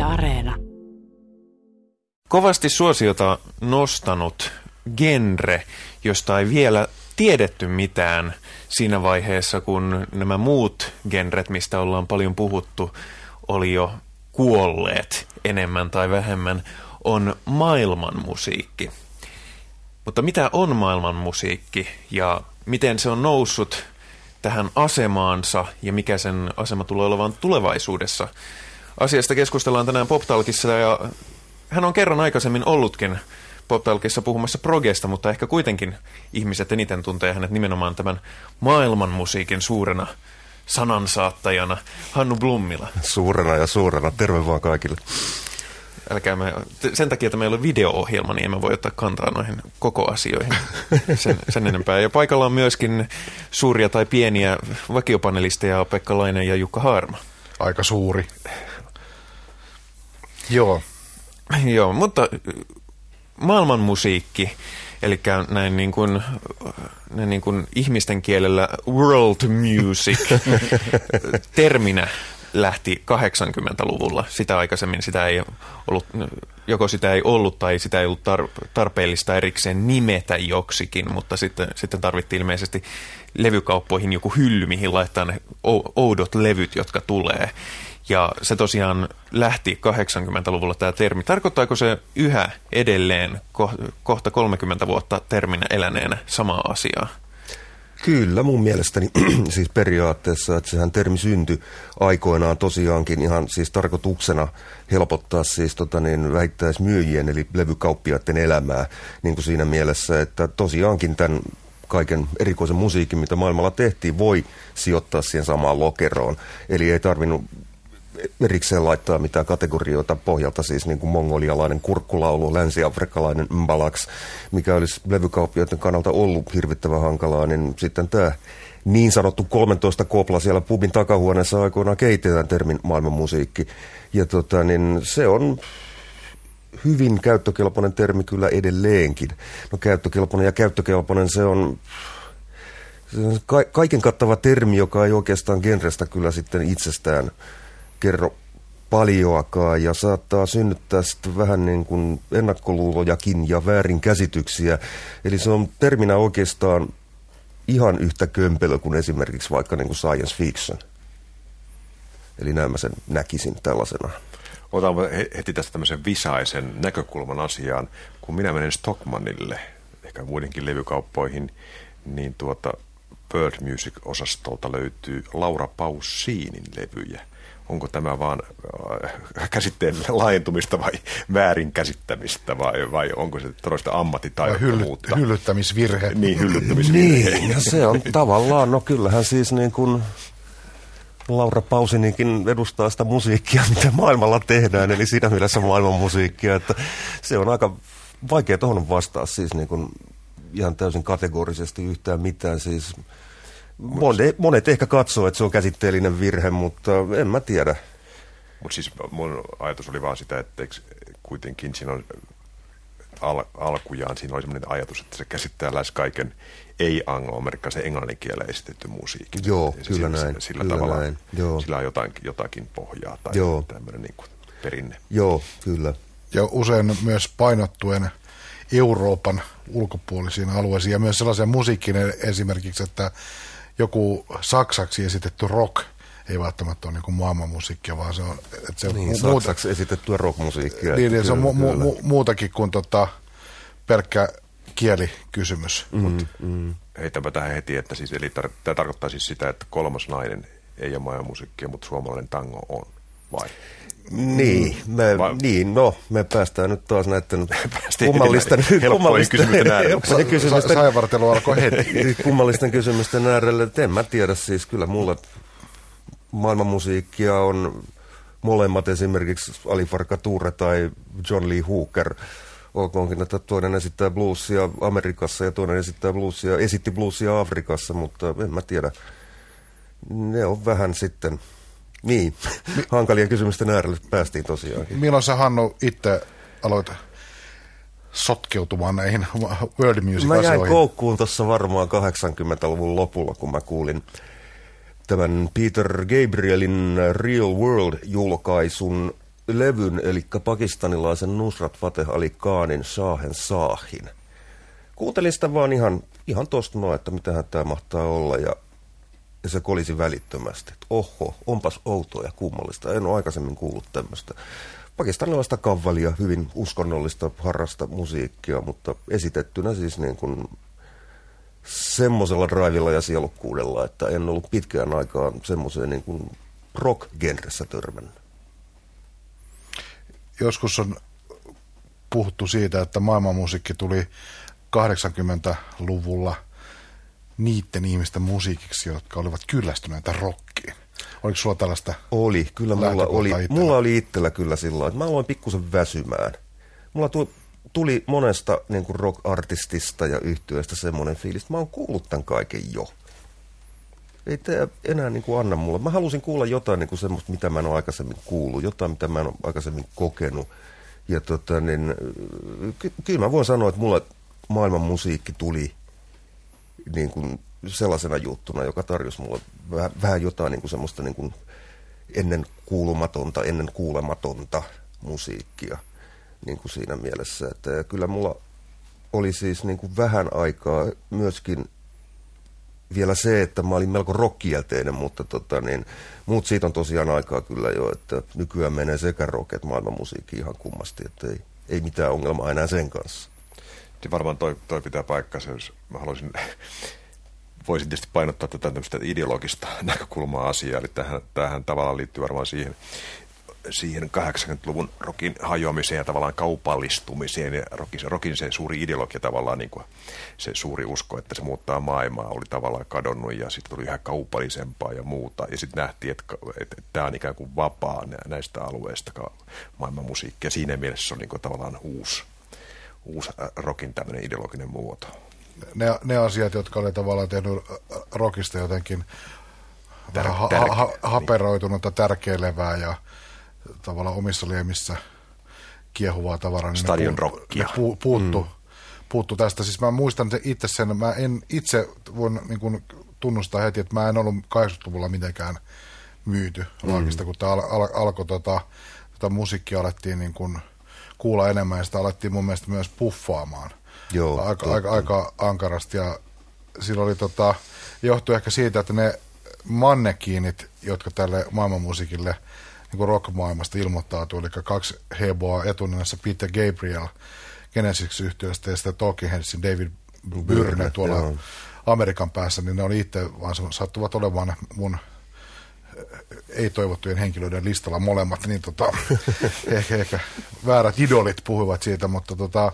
Areena. Kovasti suosiota nostanut genre, josta ei vielä tiedetty mitään siinä vaiheessa, kun nämä muut genret, mistä ollaan paljon puhuttu, oli jo kuolleet enemmän tai vähemmän, on maailmanmusiikki. Mutta mitä on maailmanmusiikki ja miten se on noussut tähän asemaansa ja mikä sen asema tulee olemaan tulevaisuudessa? Asiasta keskustellaan tänään PopTalkissa ja hän on kerran aikaisemmin ollutkin PopTalkissa puhumassa progesta, mutta ehkä kuitenkin ihmiset eniten tuntee hänet nimenomaan tämän maailmanmusiikin suurena sanansaattajana. Hannu Blummila. Suurena ja suurena. Terve vaan kaikille. Sen takia, että meillä on video-ohjelma, niin emme voi ottaa kantaa noihin koko asioihin sen enempää. Ja paikalla on myöskin suuria tai pieniä vakiopanelisteja Pekka Laine ja Jukka Haarma. Aika suuri. Joo, mutta maailmanmusiikki, eli näin niin kuin ihmisten kielellä world music terminä lähti 80-luvulla. Sitä aikaisemmin sitä ei ollut, joko sitä ei ollut tai sitä ei ollut tarpeellista erikseen nimetä joksikin, mutta sitten tarvittiin ilmeisesti levykauppoihin joku hylly, mihin laittaa ne oudot levyt, jotka tulee. Ja se tosiaan lähti 80-luvulla tämä termi. Tarkoittaako se yhä edelleen kohta 30 vuotta terminä eläneenä samaa asiaa? Kyllä, mun mielestäni siis periaatteessa, että sehän termi syntyi aikoinaan tosiaankin ihan siis tarkoituksena helpottaa siis vähittäismyyjien eli levykauppiaiden elämää niin kuin siinä mielessä, että tosiaankin tämän kaiken erikoisen musiikin, mitä maailmalla tehtiin, voi sijoittaa siihen samaan lokeroon. Eli ei tarvinnut erikseen laittaa mitään kategorioita pohjalta, siis niin kuin mongolialainen kurkkulaulu, länsi-afrikkalainen mbalaks, mikä olisi levykauppiaiden kannalta ollut hirvittävän hankalaa, niin sitten tämä niin sanottu 13 kopla siellä pubin takahuoneessa aikoinaan kehitetään termin maailmanmusiikki. Ja niin se on hyvin käyttökelpoinen termi kyllä edelleenkin. No käyttökelpoinen se on kaiken kattava termi, joka ei oikeastaan genrestä kyllä sitten itsestään kerro paljoakaan ja saattaa synnyttää sitten vähän niin kuin ennakkoluulojakin ja väärinkäsityksiä. Eli se on terminä oikeastaan ihan yhtä kömpelö kuin esimerkiksi vaikka niin kuin science fiction. Eli näin mä sen näkisin tällaisena. Otan heti tästä tämmöisen visaisen näkökulman asiaan. Kun minä menen Stockmannille, ehkä muidenkin levykauppoihin, niin Bird Music-osastolta löytyy Laura Pausinin levyjä. Onko tämä vaan käsitteen laajentumista vai väärinkäsittämistä vai onko se todellista ammattitaidottomuutta? Hyllyttämisvirhe. Niin, hyllyttämisvirhe. Niin, ja se on tavallaan, no kyllähän siis niin kuin Laura Pausininkin edustaa sitä musiikkia, mitä maailmalla tehdään, eli siinä mielessä maailman musiikkia, että se on aika vaikea tuohon vastaa siis niin kuin ihan täysin kategorisesti yhtään mitään siis. Monet ehkä katsoo, että se on käsitteellinen virhe, mutta en mä tiedä. Mutta siis mun ajatus oli vaan sitä, että kuitenkin siinä on alkujaan siinä oli sellainen ajatus, että se käsittää lähes kaiken ei-anglo-amerikkalaisen englannin kielellä esitetty musiikin. Joo, kyllä näin. Sillä tavalla näin. Sillä on jotakin pohjaa tai tämmöinen niin kuin perinne. Joo, kyllä. Ja usein myös painottuen Euroopan ulkopuolisiin alueisiin ja myös sellaisen musiikkiin esimerkiksi, että joku saksaksi esitetty rock ei välttämättä ole niin kuin maailmanmusiikkia, vaan se on... Että se niin, saksaksi esitettyä rockmusiikkia. Niin, se on muutakin kuin pelkkä kielikysymys. Heitäpä tähän heti, että siis, eli tämä tarkoittaa siis sitä, että kolmas nainen ei ole maailmanmusiikkia, mutta suomalainen tango on, vai? Niin, me päästään nyt taas näiden kummallisten kysymysten saivartelu alkoi heti. Kummallisten kysymysten äärelle, en mä tiedä siis, kyllä mulla maailmanmusiikkia on molemmat esimerkiksi Ali Farka Toure tai John Lee Hooker. Olkoonkin, että toinen esittää bluesia Amerikassa ja toinen esitti bluesia Afrikassa, mutta en mä tiedä. Ne on vähän sitten... Niin, hankalia kysymysten äärelle päästiin tosiaankin. Milloin sä, Hannu, itse aloit sotkeutumaan näihin world music-asioihin? Mä jäin koukkuun tuossa varmaan 80-luvun lopulla, kun mä kuulin tämän Peter Gabrielin Real World-julkaisun levyn, eli pakistanilaisen Nusrat Fateh Ali Khanin Shahen Shahin. Kuuntelin sitä vaan ihan tosta noin, että mitähän tämä mahtaa olla, ja se kolisi välittömästi. Että oho, onpas outoa ja kummallista. En ole aikaisemmin kuullut tämmöistä. Pakistanilaista kavvalia, hyvin uskonnollista, harrasta musiikkia, mutta esitettynä siis niin kuin semmoisella drivilla ja sielukkuudella, että en ollut pitkään aikaan semmoiseen niin kuin rock-genressä törmännyt. Joskus on puhuttu siitä, että maailmanmusiikki tuli 80-luvulla niiden ihmisten musiikiksi, jotka olivat kyllästyneitä rockiin. Oliko sulla tällaista? Oli, kyllä mulla oli itsellä kyllä sillä, että mä aloin pikkusen väsymään. Mulla tuli monesta niin kuin rock-artistista ja yhtyeestä semmoinen fiilis, että mä oon kuullut tämän kaiken jo. Ei tämä enää niin kuin anna mulle. Mä halusin kuulla jotain niin kuin semmoista, mitä mä en ole aikaisemmin kuullut, jotain, mitä mä en ole aikaisemmin kokenut. Ja kyllä mä voin sanoa, että mulle maailman musiikki tuli niin kuin sellaisena juttuna, joka tarjosi mulle vähän jotain niin kuin semmoista niin kuin ennen kuulematonta musiikkia niin kuin siinä mielessä. Että kyllä mulla oli siis niin kuin vähän aikaa myöskin vielä se, että mä olin melko rock-kielteinen, mutta muut siitä on tosiaan aikaa kyllä jo, että nykyään menee sekä rock että maailman musiikki ihan kummasti, että ei mitään ongelmaa enää sen kanssa. Niin varmaan toi pitää paikkansa, jos mä voisin tietysti painottaa tätä tämmöistä ideologista näkökulmaa asiaa, eli tämähän tavallaan liittyy varmaan siihen 80-luvun rokin hajoamiseen ja tavallaan kaupallistumiseen ja rokin se suuri ideologia tavallaan niin kuin se suuri usko, että se muuttaa maailmaa oli tavallaan kadonnut ja sitten tuli yhä kaupallisempaa ja muuta ja sitten nähtiin, että tämä on ikään kuin vapaa näistä alueista maailman musiikki ja siinä mielessä se on niin kuin tavallaan uusi rokin tämmöinen ideologinen muoto. Ne asiat, jotka oli tavallaan tehnyt rockista jotenkin haperoitunutta, tärkeilevää ja tavallaan omissa liemissä kiehuvaa tavaraa. Stadion rockia. Puuttu tästä. Siis mä muistan itse sen, mä en itse voin niin kuin tunnustaa heti, että mä en ollut 80-luvulla mitenkään myyty rockista, kun tämä alkoi musiikkia alettiin niin kuin kuulla enemmän ja sitä alettiin mun mielestä myös puffaamaan. Joo, aika ankarasti ja silloin oli johtui ehkä siitä, että ne mannekiinit, jotka tälle maailmanmusiikille niin kuin rock-maailmasta ilmoittautui, eli 2 heboa etunenässä Peter Gabriel Genesis-yhtiöstä ja sitten Talking Headsin David Byrne tuolla Amerikan päässä, niin ne oli itse vaan sattuvat olemaan mun ei-toivottujen henkilöiden listalla molemmat, niin ehkä väärät idolit puhuivat siitä, mutta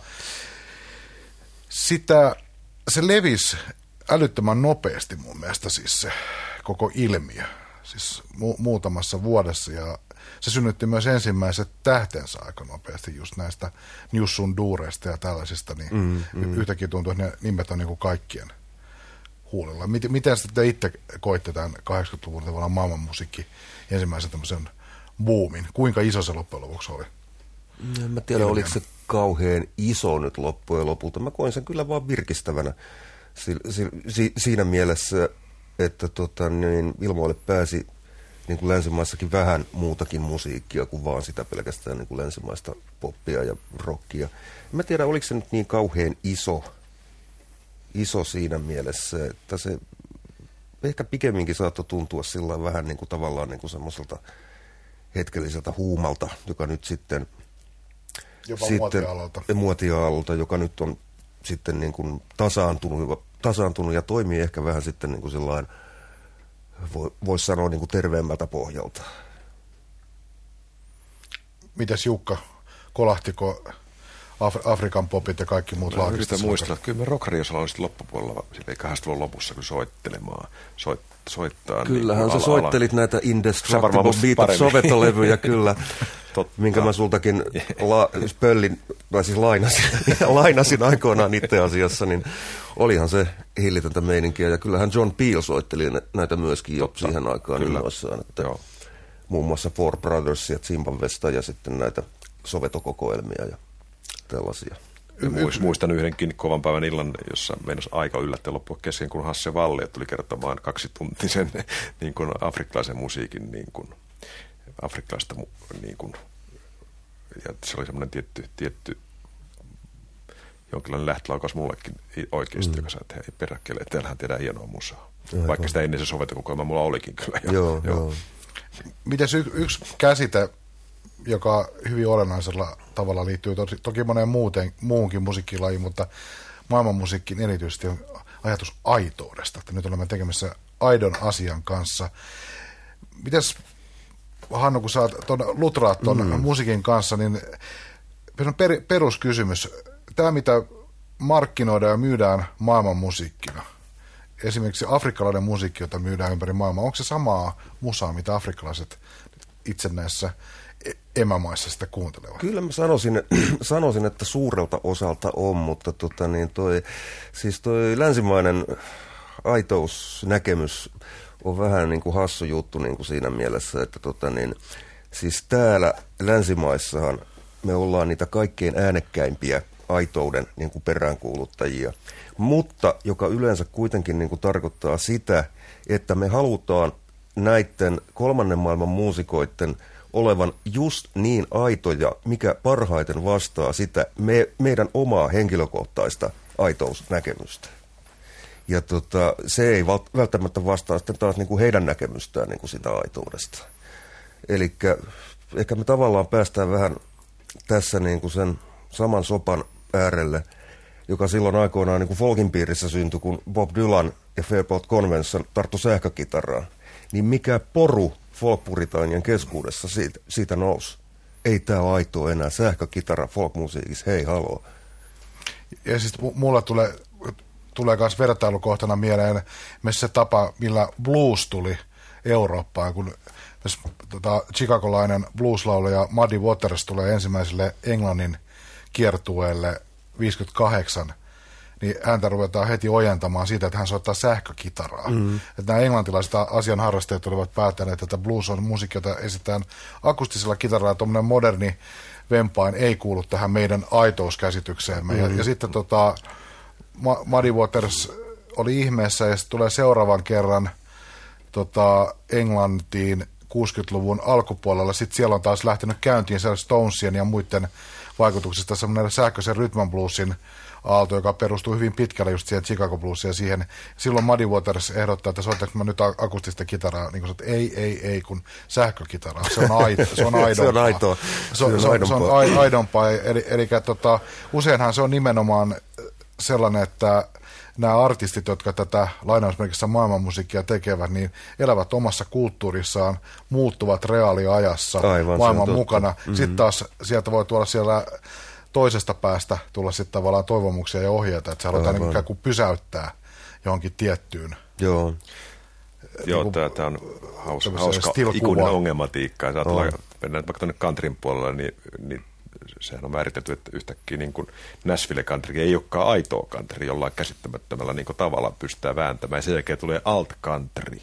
se levisi älyttömän nopeasti mun mielestä siis se koko ilmiö, siis muutamassa vuodessa ja se synnytti myös ensimmäiset tähtensä aika nopeasti just näistä Newsun Dureista ja tällaisista, niin yhtäkkiä tuntuu, että ne nimet on niin kuin kaikkien huulilla. Miten sitten itse koitte tämän 80-luvun tavallaan maailmanmusiikki ensimmäisen tämmöisen boomin? Kuinka iso se loppujen lopuksi oli? En mä tiedä, oliko se kauhean iso nyt loppujen lopulta. Mä koin sen kyllä vaan virkistävänä siinä mielessä, että ilmoille pääsi niin kuin länsimaissakin vähän muutakin musiikkia kuin vaan sitä pelkästään niin kuin länsimaista poppia ja rockia. En mä tiedä, oliko se nyt niin kauhean iso siinä mielessä, että se ehkä pikemminkin saattoi tuntua sillä vähän niin kuin tavallaan niin kuin semmoiselta hetkelliseltä huumalta, joka nyt sitten jopa muotiaallolta, joka nyt on sitten niin kuin tasaantunut ja toimii ehkä vähän sitten niin kuin sillain, voisi sanoa niin kuin terveemmältä pohjalta. Mitäs Jukka, kolahtiko Afrikan popit ja kaikki muut laakista? Yritän muistella, että kyllä me Rock-Riosalla on sitten loppupuolella, silleen 80-luvun lopussa, kun soittaa. Kyllähän sä soittelit näitä Indestructible Beat Soveto-levyjä kyllä, minkä mä sultakin lainasin aikoinaan itse asiassa, niin olihan se hillitöntä meininkiä. Ja kyllähän John Peel soitteli näitä myöskin jo siihen aikaan innoissaan, että muun muassa Four Brothersia Zimbabwesta ja sitten näitä Soveto-kokoelmia ja tällaisia. Muistan yhdenkin kovan päivän illan, jossa meinasi aika yllättäen loppua kesken, kun Hasse Wallia tuli kertomaan 2-tuntisen niin kuin afrikkalaisen musiikin, niin kuin, afrikkalaista niin kuin, ja se oli semmoinen tietty jonkinlainen lähtölaukaus mullekin oikeasti, joka sanoi, että hei peräkkeelle, täällähän tehdään hienoa musaa. Vaikka sitä ennen se soveltokokoelma mulla olikin kyllä. Joo. Mites yksi käsite, joka hyvin olennaisella tavalla liittyy toki moneen muunkin musiikkilajiin, mutta maailmanmusiikkiin erityisesti on ajatus aitoudesta, että nyt olemme tekemässä aidon asian kanssa. Mites Hannu, kun sä lutraat tuon musiikin kanssa, niin peruskysymys, tämä mitä markkinoidaan ja myydään maailman musiikkina, esimerkiksi afrikkalainen musiikki, jota myydään ympäri maailmaa, onko se samaa musaa, mitä afrikkalaiset itse näissä emämaissa sitä kuuntelevat? Kyllä mä sanoisin, että suurelta osalta on, mutta toi länsimainen aitousnäkemys on vähän niin kuin hassu juttu niin kuin siinä mielessä, että siis täällä länsimaissahan me ollaan niitä kaikkein äänekkäimpiä aitouden niin kuin peräänkuuluttajia, mutta joka yleensä kuitenkin niin kuin tarkoittaa sitä, että me halutaan näiden kolmannen maailman muusikoiden olevan just niin aitoja, mikä parhaiten vastaa sitä meidän omaa henkilökohtaista aitousnäkemystä. Ja se ei välttämättä vastaa sitten taas niin kuin heidän näkemystään niin kuin sitä aitoudesta. Eli ehkä me tavallaan päästään vähän tässä niin kuin sen saman sopan äärelle, joka silloin aikoinaan niin kuin folkin piirissä syntyi, kun Bob Dylan ja Fairport Convention tarttu sähkökitaraan. Niin mikä poru folkpuritanien keskuudessa siitä nousi? Ei tää ole aitoa enää. Sähkökitara folkmusiikissa, hei haloo. Ja siis mulla tulee myös vertailukohtana mieleen myös se tapa, millä blues tuli Eurooppaan, kun chicagolainen blueslaulaja Muddy Waters tulee ensimmäiselle Englannin kiertueelle 58, niin häntä ruvetaan heti ojentamaan siitä, että hän soittaa sähkökitaraa. Että nämä englantilaiset asianharrastajat olivat päättäneet, että blues on musiikki, jota esitetään akustisella kitaralla. Tuommoinen moderni vempain ei kuulu tähän meidän aitouskäsitykseemme. Ja sitten Muddy Waters oli ihmeessä ja sitten tulee seuraavan kerran Englantiin 60-luvun alkupuolella. Sitten siellä on taas lähtenyt käyntiin Stonesien ja muiden vaikutuksista semmoinen sähköisen rhythm bluesin aalto, joka perustuu hyvin pitkälle just siihen Chicago bluesiin ja siihen. Silloin Muddy Waters ehdottaa, että soitanko mä nyt akustista kitaraa, niin kuin ei, kun sähkökitaraa. Se on aidompaa. Se on aidompaa. Eli useinhan se on nimenomaan sellainen, että nämä artistit, jotka tätä lainausmerkissä maailmanmusiikkia tekevät, niin elävät omassa kulttuurissaan, muuttuvat reaaliajassa maailman mukana. Sitten taas sieltä voi tulla siellä toisesta päästä tulla sitten tavallaan toivomuksia ja ohjeita, että se halutaan ikään kuin pysäyttää johonkin tiettyyn. Joo, tämä on hauska ikuinen ongelmatiikka. Jos mennään vaikka tuonne countryn puolella, niin sehän on määritelty, että yhtäkkiä niin kuin Nashville country ei olekaan aitoa country, jollain käsittämättömällä niin kuin tavalla pystytään vääntämään. Ja sen jälkeen tulee alt country,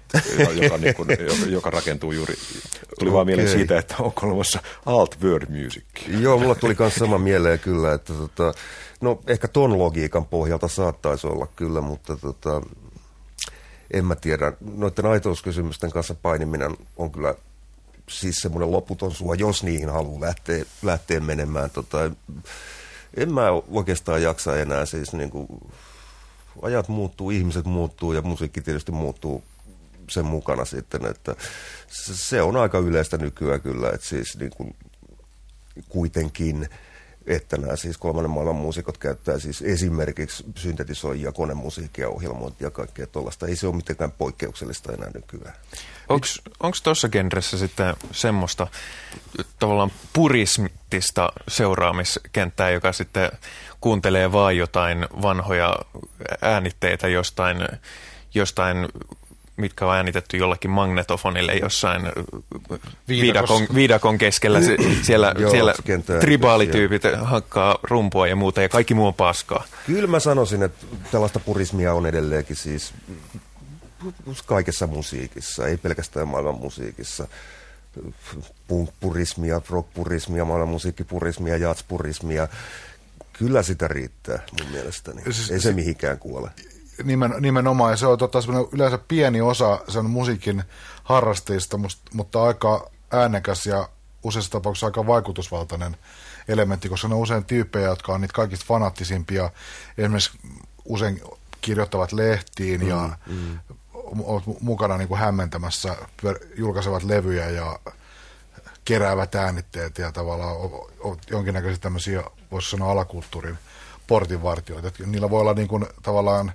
joka rakentuu juuri, tuli vaan mieleen siitä, että onko olemassa alt world music. Joo, mulla tuli myös sama mieleen kyllä, että no ehkä ton logiikan pohjalta saattaisi olla kyllä, mutta en mä tiedä. Noiden aitouskysymysten kanssa painiminen on kyllä siis semmoinen loputon sua, jos niihin haluaa lähteä menemään. En mä oikeastaan jaksa enää, siis niin kuin, ajat muuttuu, ihmiset muuttuu ja musiikki tietysti muuttuu sen mukana sitten, että se on aika yleistä nykyään kyllä, että siis niin kuin, kuitenkin, että nämä siis kolmannen maailman muusikot käyttää siis esimerkiksi syntetisoijia, konemusiikkia, ohjelmointia ja kaikkea tuollaista. Ei se ole mitenkään poikkeuksellista enää nykyään. Onko tuossa genressä sitten semmoista tavallaan purismistista seuraamiskenttää, joka sitten kuuntelee vaan jotain vanhoja äänitteitä jostain mitkä on äänitetty jollakin magnetofonille jossain viidakon keskellä. Siellä tribaalityypit hakkaa rumpua ja muuta ja kaikki muu on paskaa. Kyllä mä sanoisin, että tällaista purismia on edelleenkin siis kaikessa musiikissa, ei pelkästään maailman musiikissa. Punk-purismia, rock-purismia, maailman musiikkipurismia, jazz-purismia. Kyllä sitä riittää mun mielestäni. Ei se mihinkään kuole. Nimenomaan, ja se on yleensä pieni osa sen musiikin harrastajista, mutta aika äänekäs ja useissa tapauksissa aika vaikutusvaltainen elementti, koska ne on usein tyyppejä, jotka on niitä kaikista fanaattisimpia, esimerkiksi usein kirjoittavat lehtiin ja ovat mukana niin kuin hämmentämässä, julkaisevat levyjä ja keräävät äänitteet ja tavallaan jonkinnäköisiä tämmöisiä, voisi sanoa alakulttuurin portinvartioita. Niillä voi olla niin kuin tavallaan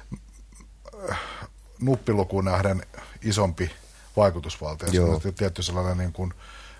nuppilukuun nähden isompi vaikutusvalta. Ja se tietty sellainen niin kuin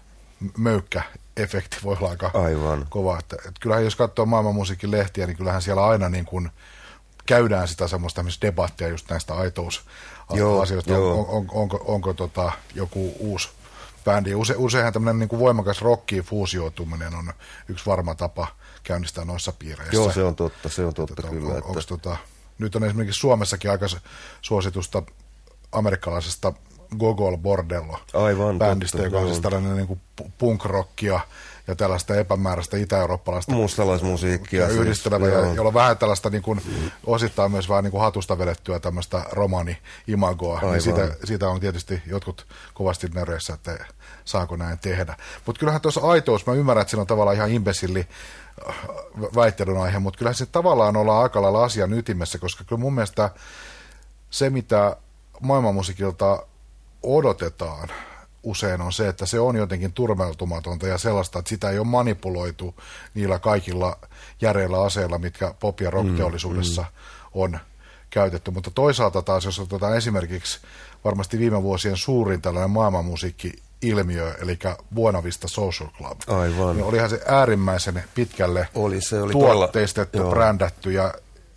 möykkäefekti voi olla aika kova. Että kyllähän jos katsoo maailmanmusiikin lehtiä, niin kyllähän siellä aina niin kuin käydään sitä semmoista debattia just näistä aitousasioista. Onko joku uusi bändi. Useinhan tämmöinen niin kuin voimakas rockiin fuusioituminen on yksi varma tapa käynnistää noissa piireissä. Joo, se on totta kyllä. Nyt on esimerkiksi Suomessakin aika suositusta amerikkalaisesta Gogol Bordello bändistä, joka on siis tällainen niin kuin punk-rockia ja tällaista epämääräistä itä-eurooppalaista mustalaismusiikkia yhdistelevä, jolla on vähän tällaista niin kuin, osittain myös vähän niin kuin hatusta vedettyä tämmöistä romani-imagoa. Niin siitä on tietysti jotkut kovasti nöreissä, että saako näin tehdä. Mutta kyllähän tuossa aitous, mä ymmärrän, että siinä on tavallaan ihan imbesilli väittelyn aihe, mutta kyllähän se tavallaan ollaan aika lailla asian ytimessä, koska kyllä mun mielestä se, mitä maailmanmusiikilta odotetaan usein on se, että se on jotenkin turmeltumatonta ja sellaista, että sitä ei ole manipuloitu niillä kaikilla järeillä aseilla, mitkä pop- ja rock-teollisuudessa on käytetty. Mutta toisaalta taas, jos otetaan esimerkiksi varmasti viime vuosien suurin tällainen maailmanmusiikki-ilmiö, eli Buena Vista Social Club. Aivan. Niin olihan se äärimmäisen pitkälle oli tuotteistettu, brändätty ja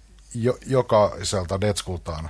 jokaiselta detskultaan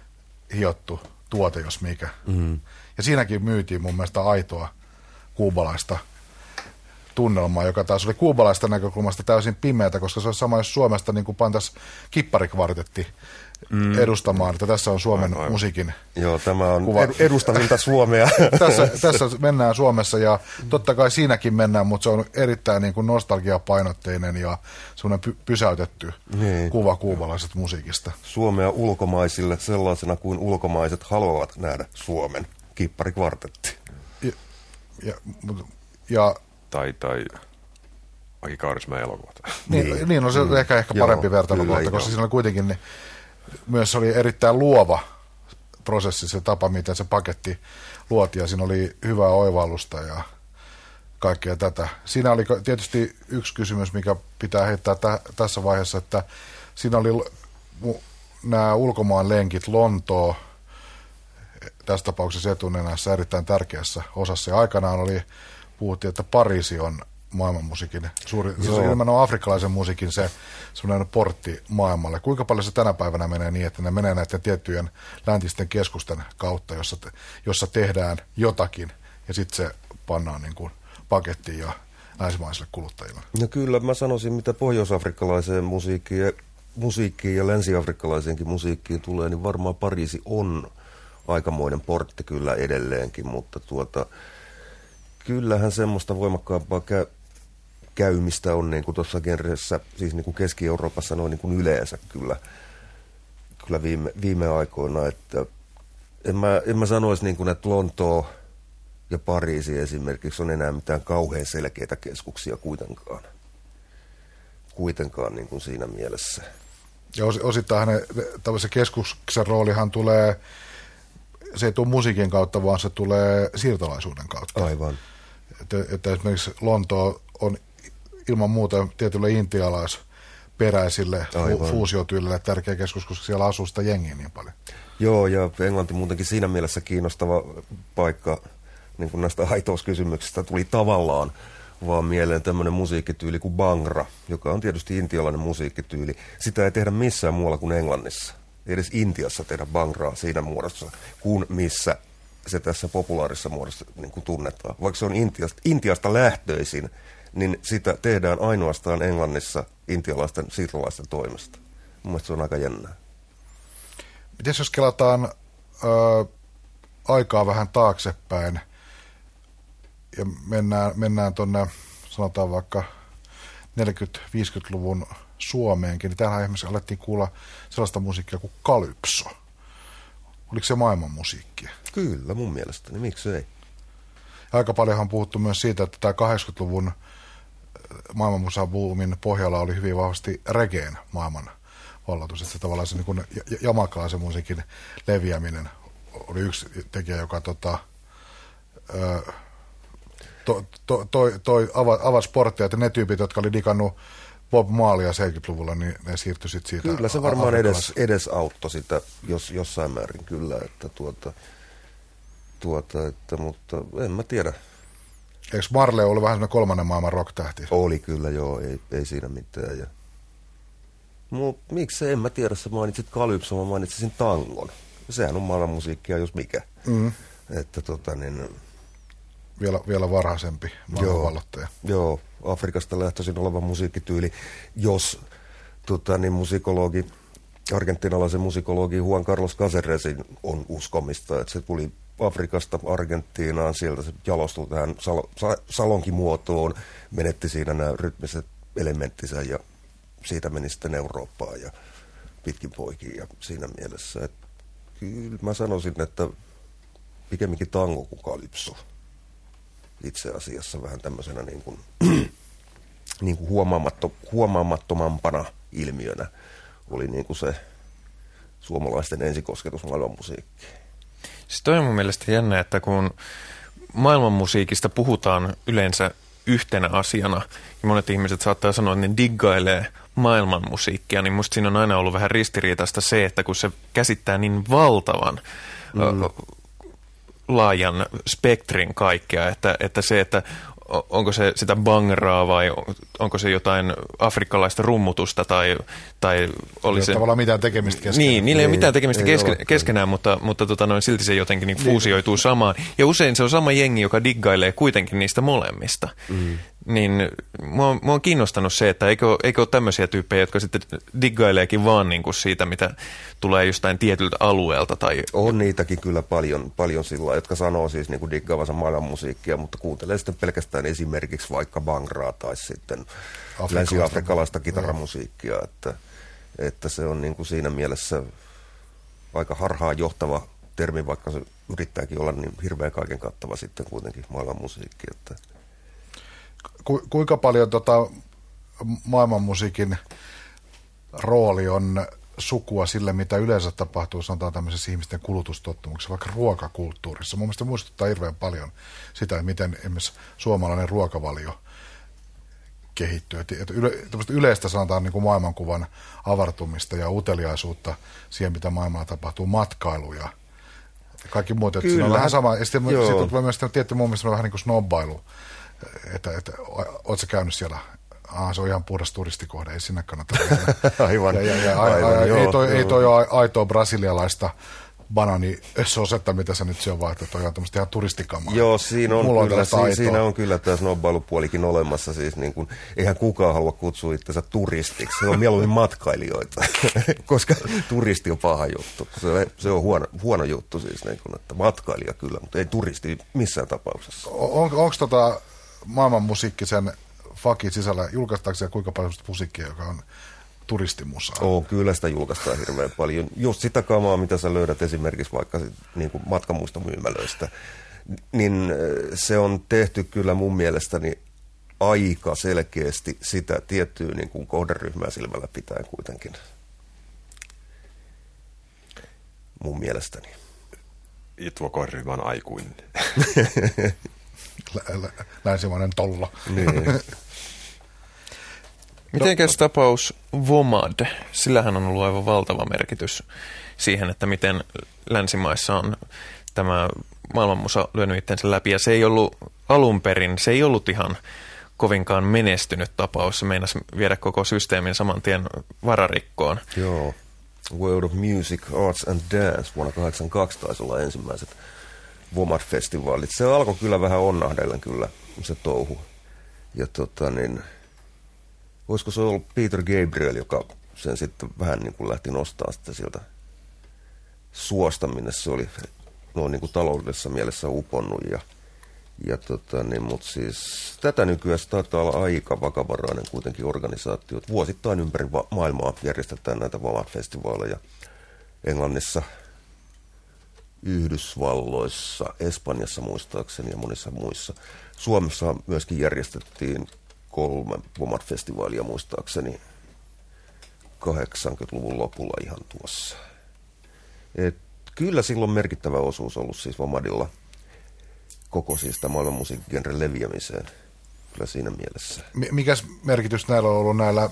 hiottu tuote, jos mikä. Ja siinäkin myytiin mun mielestä aitoa kuubalaista tunnelmaa, joka taas oli kuubalaista näkökulmasta täysin pimeätä, koska se on sama, jos Suomesta niin kuin pantaisiin kipparikvartetti edustamaan, että tässä on Suomen musiikin tämä on edustavinta Suomea. Tässä mennään Suomessa ja totta kai siinäkin mennään, mutta se on erittäin niin kuin nostalgiapainotteinen ja semmoinen pysäytetty kuva kuubalaisesta musiikista. Suomea ulkomaisille sellaisena kuin ulkomaiset haluavat nähdä Suomen. Kipparikvartetti. Tai Aki Kaurismäen elokuvat. Niin on se ehkä parempi vertailukohta, koska siinä oli kuitenkin myös oli erittäin luova prosessi, se tapa, miten se paketti luotiin, ja siinä oli hyvää oivallusta ja kaikkea tätä. Siinä oli tietysti yksi kysymys, mikä pitää heittää tässä vaiheessa, että siinä oli nämä ulkomaan lenkit, Lontoo, tässä tapauksessa etunenässä erittäin tärkeässä osassa. Ja aikanaan puhuttiin, että Pariisi on maailmanmusiikin suuri, se on afrikkalaisen musiikin se sellainen portti maailmalle. Kuinka paljon se tänä päivänä menee niin, että ne menee näiden tiettyjen läntisten keskusten kautta, jossa tehdään jotakin ja sitten se pannaan niin kuin pakettiin ja länsimaisille kuluttajille? No kyllä, mä sanoisin, mitä pohjois-afrikkalaiseen musiikkiin ja länsi-afrikkalaiseenkin musiikkiin tulee, niin varmaan Pariisi on aikamoinen portti kyllä edelleenkin, mutta kyllähän semmoista voimakkaampaa käymistä on niin kuin tuossa genressä, siis niin kuin Keski-Euroopassa noin niin kuin yleensä kyllä viime aikoina, että en mä sanoisi niin kuin, että Lontoo ja Pariisi esimerkiksi on enää mitään kauhean selkeitä keskuksia kuitenkaan niin kuin siinä mielessä. Ja osittain tämmöisen keskuksen roolihan tulee, se ei tule musiikin kautta, vaan se tulee siirtolaisuuden kautta. Aivan. Että esimerkiksi Lontoo on ilman muuta tietylle intialaisperäisille fuusiotyylille tärkeä keskus, koska siellä asuu sitä jengiä niin paljon. Joo, ja Englanti muutenkin siinä mielessä kiinnostava paikka, niin kuin näistä aitouskysymyksistä tuli tavallaan vaan mieleen tämmöinen musiikkityyli kuin Bhangra, joka on tietysti intialainen musiikkityyli. Sitä ei tehdä missään muualla kuin Englannissa. Ei edes Intiassa tehdä Bhangraa siinä muodossa, kuin missä se tässä populaarissa muodossa niin kuin tunnetaan. Vaikka se on Intiasta lähtöisin, niin sitä tehdään ainoastaan Englannissa intialaisten siirtolaisten toimesta. Mun mielestä se on aika jännää. Miten jos kelataan aikaa vähän taaksepäin ja mennään tuonne, sanotaan vaikka 40-50-luvun Suomeenkin, niin täällähän esimerkiksi alettiin kuulla sellaista musiikkia kuin kalypso. Oliko se maailman musiikkia? Kyllä, mun mielestäni. Miksi ei? Aika paljonhan on puhuttu myös siitä, että tämä 80-luvun maailmanmusabuumin pohjalla oli hyvin vahvasti reggaen maailman vallatus. Että se tavallaan se niin kuin jamaikalaisen musiikin leviäminen oli yksi tekijä, joka avasi portteja, että ne tyypit, jotka oli digannut Bob Marleya 70-luvulla, niin ne siirtyi sitten siitä. Kyllä se varmaan edes auttoi sitä jossain määrin kyllä, että mutta en mä tiedä. Eikö Marley ollut vähän sellainen kolmannen maailman rock-tähti? Oli kyllä, joo, ei siinä mitään. Mutta miksei, en mä tiedä, sä mainitsit kalypson, mä mainitsisin tangon. Sehän on maailmanmusiikkia, jos mikä. Että Vielä varhaisempi maailmanvalloittaja. Joo, Afrikasta lähtöisin oleva musiikkityyli, jos argentinalaisen musikologi Juan Carlos Caceresin on uskomista, että se tuli Afrikasta Argentiinaan, sieltä se jalostui tähän salonkimuotoon, menetti siinä nämä rytmiset elementtinsä ja siitä meni sitten Eurooppaan ja pitkin poikiin ja siinä mielessä, että kyllä mä sanoisin, että pikemminkin tango kuin kalypso. Itse asiassa vähän tämmöisenä niin kuin huomaamattomampana ilmiönä oli niin kuin se suomalaisten ensikosketus maailmanmusiikkiin. Siis toi on mun mielestä jännä, että kun maailmanmusiikista puhutaan yleensä yhtenä asiana, ja monet ihmiset saattaa sanoa, että ne diggailee maailmanmusiikkia, niin musta siinä on aina ollut vähän ristiriitaista se, että kun se käsittää niin valtavan laajan spektrin kaikkea, että se, että onko se sitä bangeraa vai onko se jotain afrikkalaista rummutusta tai oli se... tavallaan mitään tekemistä keskenään. Niin, niillä ei ole mitään tekemistä keskenään, mutta silti se jotenkin niin fuusioituu samaan. Ja usein se on sama jengi, joka diggailee kuitenkin niistä molemmista. Niin mua on kiinnostanut se, että eikö ole tämmöisiä tyyppejä, jotka sitten diggaileekin vaan niin kuin siitä, mitä tulee jostain tietyltä alueelta. Tai... On niitäkin kyllä paljon sillä, jotka sanoo siis niin kuin diggaavansa maailmanmusiikkia, mutta kuuntelee sitten pelkästään esimerkiksi vaikka bangraa tai sitten länsi-afrikkalaista kitaramusiikkia, että se on niin kuin siinä mielessä aika harhaan johtava termi, vaikka se yrittääkin olla niin hirveän kaiken kattava sitten kuitenkin maailmanmusiikki, että... Kuinka paljon maailmanmusiikin rooli on sukua sille, mitä yleensä tapahtuu, sanotaan tämmöisessä ihmisten kulutustottumuksessa, vaikka ruokakulttuurissa? Mun mielestä muistuttaa hirveän paljon sitä, että miten esimerkiksi suomalainen ruokavalio kehittyy. Yleistä sanotaan niin kuin maailmankuvan avartumista ja uteliaisuutta siihen, mitä maailmalla tapahtuu, matkailuja. Kaikki muut, että siinä on vähän sama. Ja sitten tulee myös tietty mun mielestä vähän niin kuin snobbailu. Että ootko sä käynyt siellä? Se on ihan puhdas turistikohde, ei sinne kannata. Aivan. Ei toi ole aitoa brasilialaista bananisosetta, mitä sä nyt syö, vaan että toi on tämmöistä ihan turistikamaa. Joo, siinä on kyllä tämä snobbailupuolikin olemassa. Siis niin kuin, eihän kukaan halua kutsua itsensä turistiksi. Se on mieluummin matkailijoita, koska turisti on paha juttu. Se on huono juttu siis, niin kuin, että matkailija kyllä, mutta ei turisti missään tapauksessa. Onko maailman musiikkisen fakin sisällä, julkaistaanko siellä kuinka paljon musiikkia, joka on turistimusaa? Kyllä sitä julkaistaan hirveän paljon. Just sitä kamaa, mitä sä löydät esimerkiksi vaikka niin kuin matkamuistomyymälöistä, niin se on tehty kyllä mun mielestäni aika selkeästi sitä tiettyä niin kuin kohderyhmää silmällä pitäen kuitenkin. Mun mielestäni. Ja tuo kohderyhmä on aikuinen. Länsimainen tollo. Niin. Mitenkäs tapaus Vomad? Sillähän on ollut aivan valtava merkitys siihen, että miten länsimaissa on tämä maailmanmusa lyönyt itsensä läpi. Ja se ei ollut alun perin, se ei ollut ihan kovinkaan menestynyt tapaus. Se meinasi viedä koko systeemin saman tien vararikkoon. Joo. World of Music, Arts and Dance vuonna 1982 taisi olla ensimmäiset Vomad-festivaalit. Se alkoi kyllä vähän onnahdellen kyllä se touhu. Ja olisiko se ollut Peter Gabriel, joka sen sitten vähän niin kuin lähti nostamaan sitten sieltä suosta, minne se oli niin kuin taloudellisessa mielessä uponnut. Mutta siis tätä nykyään taitaa olla aika vakavarainen kuitenkin organisaatio. Vuosittain ympäri maailmaa järjestetään näitä Vomad-festivaaleja. Englannissa Yhdysvalloissa, Espanjassa muistaakseni ja monissa muissa. Suomessa myöskin järjestettiin 3 Womat-festivaalia muistaakseni 80-luvun lopulla ihan tuossa. Kyllä silloin merkittävä osuus ollut siis Womadilla koko siis tämä maailman musiikkigenren leviämiseen. Kyllä siinä mielessä. Mikäs merkitys näillä on ollut näillä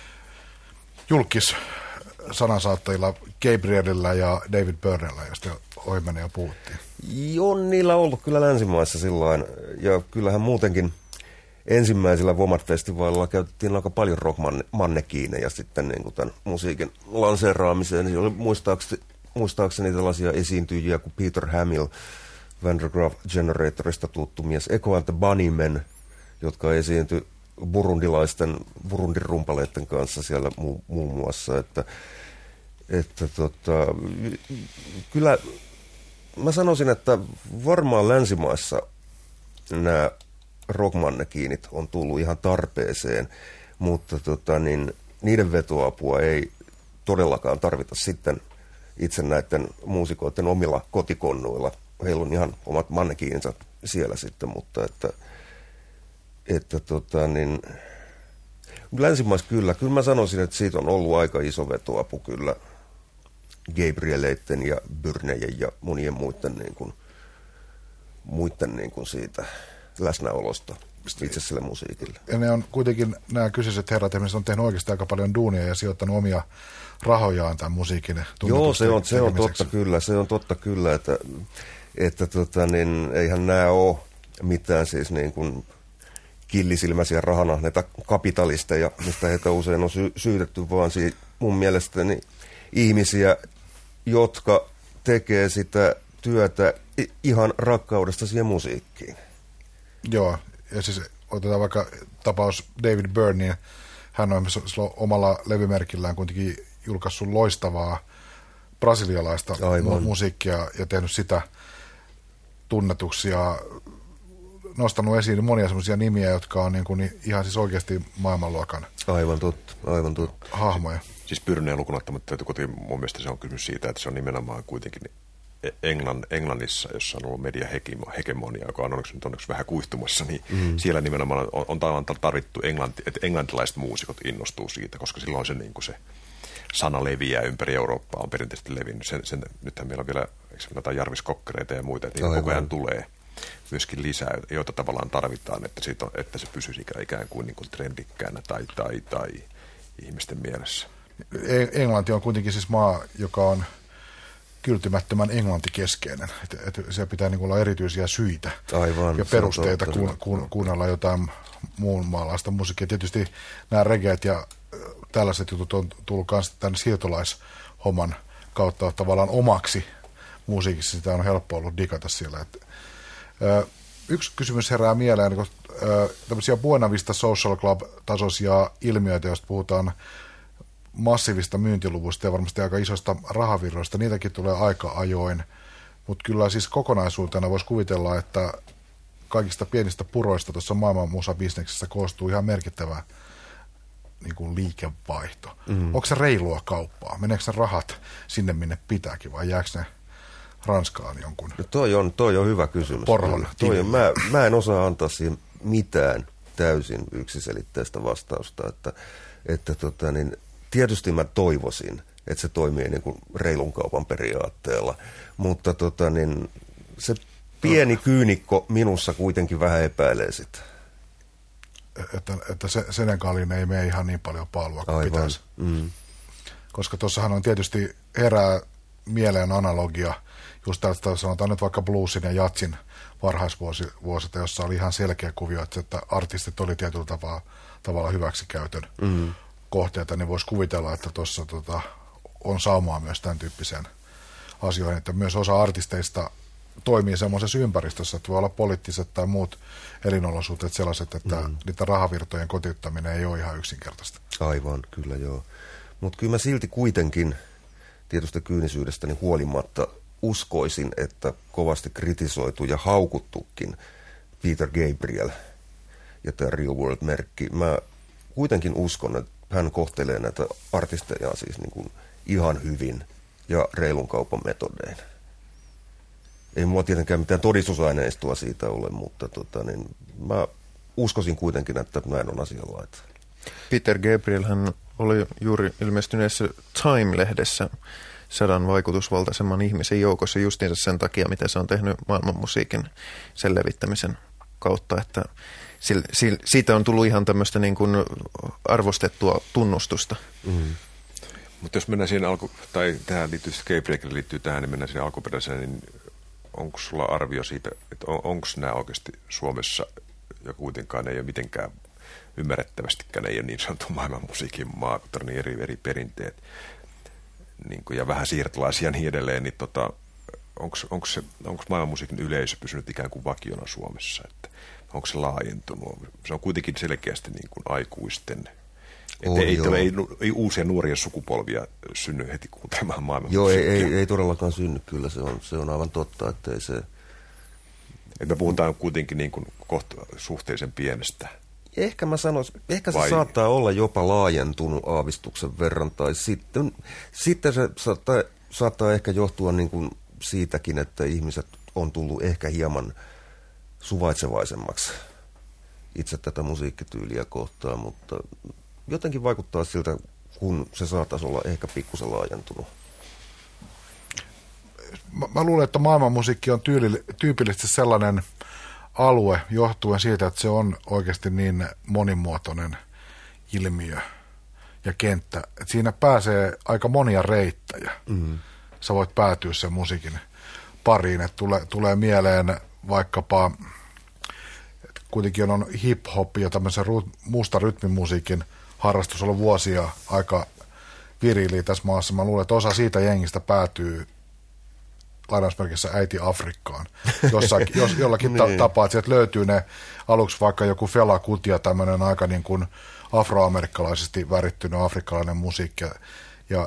julkis-sanansaattajilla Gabrielillä ja David Byrnellä, josta ohimennen jo puhuttiin? On niillä ollut kyllä länsimaissa sillain. Ja kyllähän muutenkin ensimmäisillä Womat-festivaalilla käytettiin aika paljon rock-mannekiineja sitten niin kuin tämän musiikin lanseeraamiseen. Siellä oli muistaakseni tällaisia esiintyjiä kuin Peter Hamill, Van der Graaf Generatorista tuttu mies, Echo and the Bunnymen, jotka esiintyi burundin rumpaleiden kanssa siellä muun muassa, että kyllä mä sanoisin, että varmaan länsimaissa nämä rockmannekiinit on tullut ihan tarpeeseen, mutta niiden vetoapua ei todellakaan tarvita sitten itse näiden muusikoiden omilla kotikonnuilla. Heillä on ihan omat mannekiinsa siellä sitten, mutta länsimaissa kyllä mä sanoisin, että siitä on ollut aika iso vetoapu kyllä Gabrieleitten ja Byrnejen ja monien muiden siitä läsnäolosta itse sille musiikille. Ja ne on kuitenkin, nämä kyseiset herrat on tehnyt oikeasti aika paljon duunia ja sijoittanut omia rahojaan tämän musiikin. Joo, se on totta kyllä, että eihän nämä ole mitään siis niin kuin killisilmäisiä rahanahneita kapitalisteja, mistä heitä usein on syytetty, vaan mun mielestäni ihmisiä, jotka tekee sitä työtä ihan rakkaudesta siihen musiikkiin. Joo, ja siis otetaan vaikka tapaus David Byrne, niin hän on omalla levymerkillään kuitenkin julkaissut loistavaa brasilialaista musiikkia ja tehnyt sitä tunnetuksi ja nostanut esiin monia sellaisia nimiä, jotka on niin kuin ihan siis oikeasti maailmanluokan aivan totta. Hahmoja. Siis Byrneen lukunottamatta, mun mielestä se on kysymys siitä, että se on nimenomaan kuitenkin Englannissa, jossa on ollut mediahegemonia, joka on onneksi vähän kuihtumassa, niin siellä nimenomaan on tarvittu että englantilaiset muusikot innostuu siitä, koska silloin se, niin kuin se sana leviää ympäri Eurooppaa, on perinteisesti levinnyt. Nythän meillä on vielä jotain Jarvis Cockereita ja muita, että niitä koko ajan tulee myöskin lisää, joita tavallaan tarvitaan, että se pysyisi ikään kuin, trendikkäänä tai ihmisten mielessä. Englanti on kuitenkin siis maa, joka on kyltymättömän englantikeskeinen. Että siellä pitää niin olla erityisiä syitä ja perusteita kuunnella jotain muun maalaista musiikkia. Tietysti nämä reggaet ja tällaiset jutut on tullut myös tämän siirtolaishomman kautta tavallaan omaksi musiikissa. Sitä on helppo ollut digata siellä. Yksi kysymys herää mieleen, kun tämmöisiä Buena Vista Social Club-tasoisia ilmiöitä, joista puhutaan massiivista myyntiluvusta ja varmasti aika isoista rahavirroista, niitäkin tulee aika ajoin, mutta kyllä siis kokonaisuutena voisi kuvitella, että kaikista pienistä puroista tuossa maailman musabisneksessä koostuu ihan merkittävä niin kuin liikevaihto. Onko se reilua kauppaa? Meneekö ne rahat sinne, minne pitääkin, vai jääkö ne Ranskaan jonkun? No toi on hyvä kysymys. Mä en osaa antaa siihen mitään täysin yksiselitteistä vastausta, että tietysti mä toivoisin, että se toimii niin kuin reilun kaupan periaatteella, mutta se pieni kyynikko minussa kuitenkin vähän epäilee sitä. Että Senegalin ei mene ihan niin paljon paalua kuin pitäisi. Koska tuossahan on tietysti herää mieleen analogia, just tästä sanotaan nyt vaikka bluesin ja jatsin varhaisvuosilta, jossa oli ihan selkeä kuvio, että artistit oli tietyllä tavalla hyväksikäytön kohteita, niin voisi kuvitella, että tuossa on saumaa myös tämän tyyppiseen asioihin, että myös osa artisteista toimii semmoisessa ympäristössä, että voi olla poliittiset tai muut elinolosuhteet sellaiset, että niitä rahavirtojen kotiuttaminen ei ole ihan yksinkertaista. Aivan, kyllä joo. Mutta kyllä mä silti kuitenkin tietystä kyynisyydestäni huolimatta uskoisin, että kovasti kritisoitu ja haukuttukin Peter Gabriel ja tämä Real World-merkki. Mä kuitenkin uskon, että hän kohtelee näitä artisteja siis niin kuin ihan hyvin ja reilun kaupan metodein. Ei mulla tietenkään mitään todistusaineistoa siitä ole, mutta mä uskoisin kuitenkin, että näin on asianlaita. Peter Gabriel hän oli juuri ilmestyneessä Time-lehdessä 100 vaikutusvaltaisemman ihmisen joukossa justiinsa sen takia, mitä se on tehnyt maailmanmusiikin sen levittämisen kautta, että siitä on tullut ihan tämmöistä niin kuin arvostettua tunnustusta. Mm. Mutta jos mennään siihen tai tähän Gabrielkin liittyy tähän, niin mennään siihen alkuperäiseen, niin onko sulla arvio siitä, että onko nämä oikeasti Suomessa, ja kuitenkaan ei ole mitenkään ymmärrettävästikään, ei ole niin sanottu maailmanmusiikin maa, kun on niin eri perinteet niin kuin, ja vähän siirtolaisia ja niin edelleen, niin onko maailmanmusiikin yleisö pysynyt ikään kuin vakiona Suomessa, että onko se laajentunut? Se on kuitenkin selkeästi niin kuin aikuisten. Ei uusia nuoria sukupolvia synny heti kuuntelemaan maailmanmusiikkia. Joo, ei todellakaan synny, kyllä se on aivan totta, että ei se. Että me puhutaan kuitenkin niin kuin kohta suhteellisen pienestä. Ehkä mä sanoisin, se saattaa olla jopa laajentunut aavistuksen verran, tai sitten se saattaa ehkä johtua niin kuin siitäkin, että ihmiset on tullut ehkä hieman suvaitsevaisemmaksi itse tätä musiikkityyliä kohtaan, mutta jotenkin vaikuttaa siltä, kun se saattaisi olla ehkä pikkusen laajentunut. Mä luulen, että maailmanmusiikki on tyypillisesti sellainen alue johtuen siitä, että se on oikeasti niin monimuotoinen ilmiö ja kenttä. Että siinä pääsee aika monia reittejä. Mm-hmm. Sä voit päätyä sen musiikin pariin. Että tulee mieleen vaikkapa, että kuitenkin on hip-hop ja tämmöisen musta rytmimusiikin harrastus ollut vuosia aika viriliä tässä maassa. Mä luulen, että osa siitä jengistä päätyy lainausmerkissä äiti Afrikkaan. Jollakin tapaa, että sieltä löytyy ne aluksi vaikka joku Fela Kuti ja tämmöinen aika niin kuin afroamerikkalaisesti värittynyt afrikkalainen musiikki ja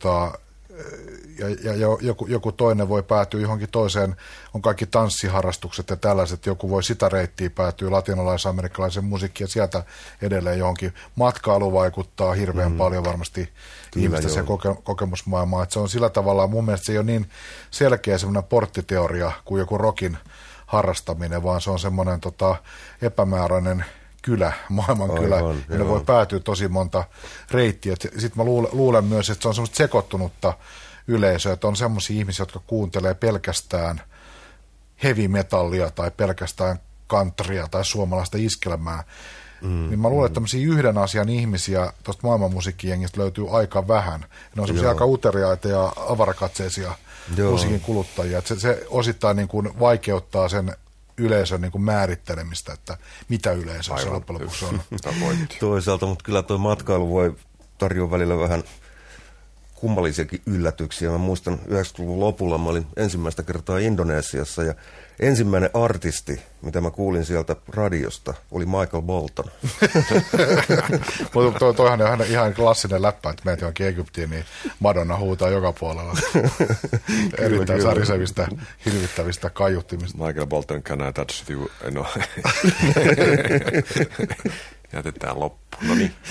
joku toinen voi päätyä johonkin toiseen, on kaikki tanssiharrastukset ja tällaiset, joku voi sitä reittiä päätyä latinalais-amerikkalaisen musiikkiin ja sieltä edelleen johonkin. Matkailu vaikuttaa hirveän paljon varmasti ihmisten sen kokemusmaailmaan, että se on sillä tavalla, mun mielestä se ei ole niin selkeä semmoinen porttiteoria kuin joku rockin harrastaminen, vaan se on semmoinen epämääräinen kylä, maailmankylä, ja ne voi päätyä tosi monta reittiä. Sitten mä luulen myös, että se on semmoista sekoittunutta yleisöä, että on semmoisia ihmisiä, jotka kuuntelee pelkästään heavy metallia tai pelkästään countrya tai suomalaista iskelmää. Niin mä luulen, että tämmöisiä yhden asian ihmisiä tuosta maailmanmusiikkijengistä löytyy aika vähän. Ne on semmoisia aika uteliaita ja avarakatseisia musiikin kuluttajia. Että se osittain niin kuin vaikeuttaa sen yleisön niin kuin määrittelemistä, että mitä yleisö se loppujen lopuksi on. Toisaalta, mutta kyllä tuo matkailu voi tarjoa välillä vähän kummallisiakin yllätyksiä. Mä muistan 90-luvun lopulla mä olin ensimmäistä kertaa Indonesiassa ja ensimmäinen artisti, mitä mä kuulin sieltä radiosta, oli Michael Bolton. Toihan on ihan klassinen läppä, että meitä johonkin Egyptiin, niin Madonna huutaa joka puolella. Erittäin särisevistä, hirvittävistä kaiuttimista. Michael Bolton, can I touch you? No. Jätetään loppuun. No niin.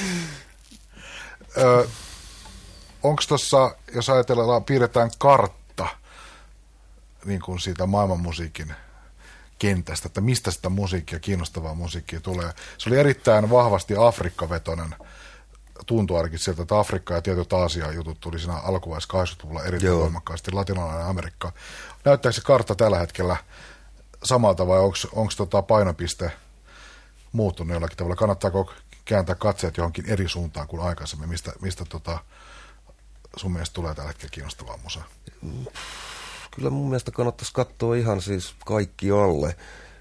Onko tuossa, jos ajatellaan, piirretään kartta niin kuin siitä maailmanmusiikin kentästä, että mistä sitä musiikkia, kiinnostavaa musiikkia tulee. Se oli erittäin vahvasti Afrikka-vetoinen. Tuntui ainakin sieltä, että Afrikka ja tietyt Aasian jutut tuli siinä alkuvaiheessa 80-luvulla erittäin voimakkaasti, latinalainen Amerikka. Näyttääkö se kartta tällä hetkellä samalta vai onko painopiste muuttunut jollakin tavalla? Kannattaako kääntää katseet johonkin eri suuntaan kuin aikaisemmin? Mistä sun mielestä tulee tällä hetkellä kiinnostavaa musaa? Kyllä mun mielestä kannattaisi katsoa ihan siis kaikki alle.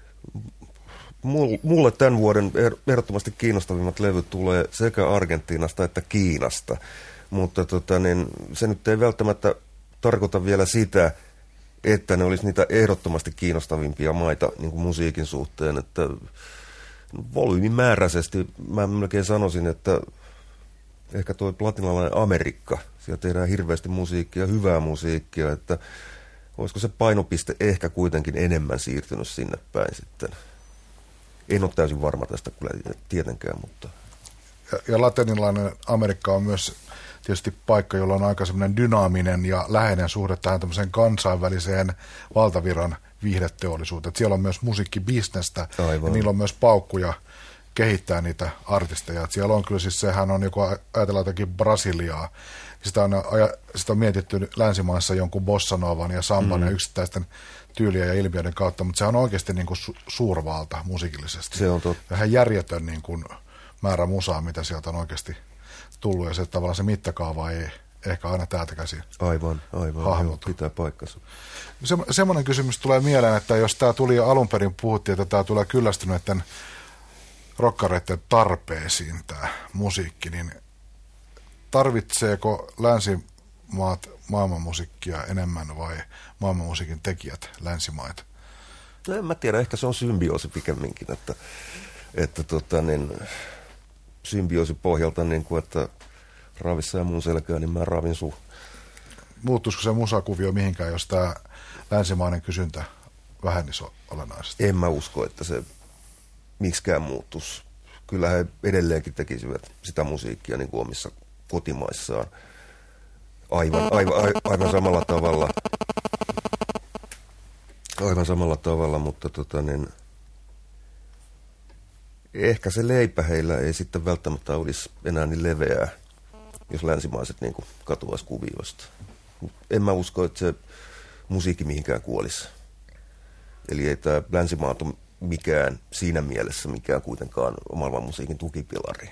Mulle tämän vuoden ehdottomasti kiinnostavimmat levyt tulee sekä Argentiinasta että Kiinasta, mutta se nyt ei välttämättä tarkoita vielä sitä, että ne olisi niitä ehdottomasti kiinnostavimpia maita niin kuin musiikin suhteen, että volyymimääräisesti mä melkein sanoisin, että ehkä tuo latinalainen Amerikka, siellä tehdään hirveästi musiikkia, hyvää musiikkia, että olisiko se painopiste ehkä kuitenkin enemmän siirtynyt sinne päin sitten. En ole täysin varma tästä kyllä tietenkään, mutta. Ja latinalainen Amerikka on myös tietysti paikka, jolla on aika semmoinen dynaaminen ja läheinen suhde tähän tämmöiseen kansainväliseen valtaviran viihdeteollisuuteen. Siellä on myös musiikkibisnestä ja niillä on myös paukkuja kehittää niitä artisteja. Et siellä on kyllä siis, sehän on joku, ajatellaan jotakin Brasiliaa, sitä on mietitty länsimaissa jonkun bossanovan ja samban ja yksittäisten tyylien ja ilmiöiden kautta, mutta se on oikeasti niin kuin suurvalta musiikillisesti. Se on totta. Vähän järjetön niin kuin määrä musaa, mitä sieltä on oikeasti tullut, ja se tavallaan se mittakaava ei ehkä aina täältä käsin Aivan, hahmotu. Pitää paikkansa. Semmoinen kysymys tulee mieleen, että jos tämä tuli alun perin, puhuttiin, että tämä tulee kyllästyneiden rokkareiden tarpeisiin tämä musiikki, niin tarvitseeko länsimaat maailmanmusiikkia enemmän vai maailmanmusiikin tekijät länsimaita? No en mä tiedä, ehkä se on symbioosi pikemminkin, että symbioosi pohjalta, niin kuin, että raavissa ja mun selkää, niin mä raavin sun. Muuttuisiko se musakuvio mihinkään, jos tämä länsimainen kysyntä vähennisi olennaisesti? En mä usko, että se miksikään muuttuisi. Kyllä he edelleenkin tekisivät sitä musiikkia niin kuin omissa kotimaissaan aivan samalla tavalla. Aivan samalla tavalla, mutta ehkä se leipä heillä ei sitten välttämättä olisi enää niin leveää, jos länsimaiset niin kuin katoaisi kuviosta. En mä usko, että se musiikki mihinkään kuolisi. Eli ei tämä länsimaat ole mikään siinä mielessä mikään kuitenkaan maailman musiikin tukipilari.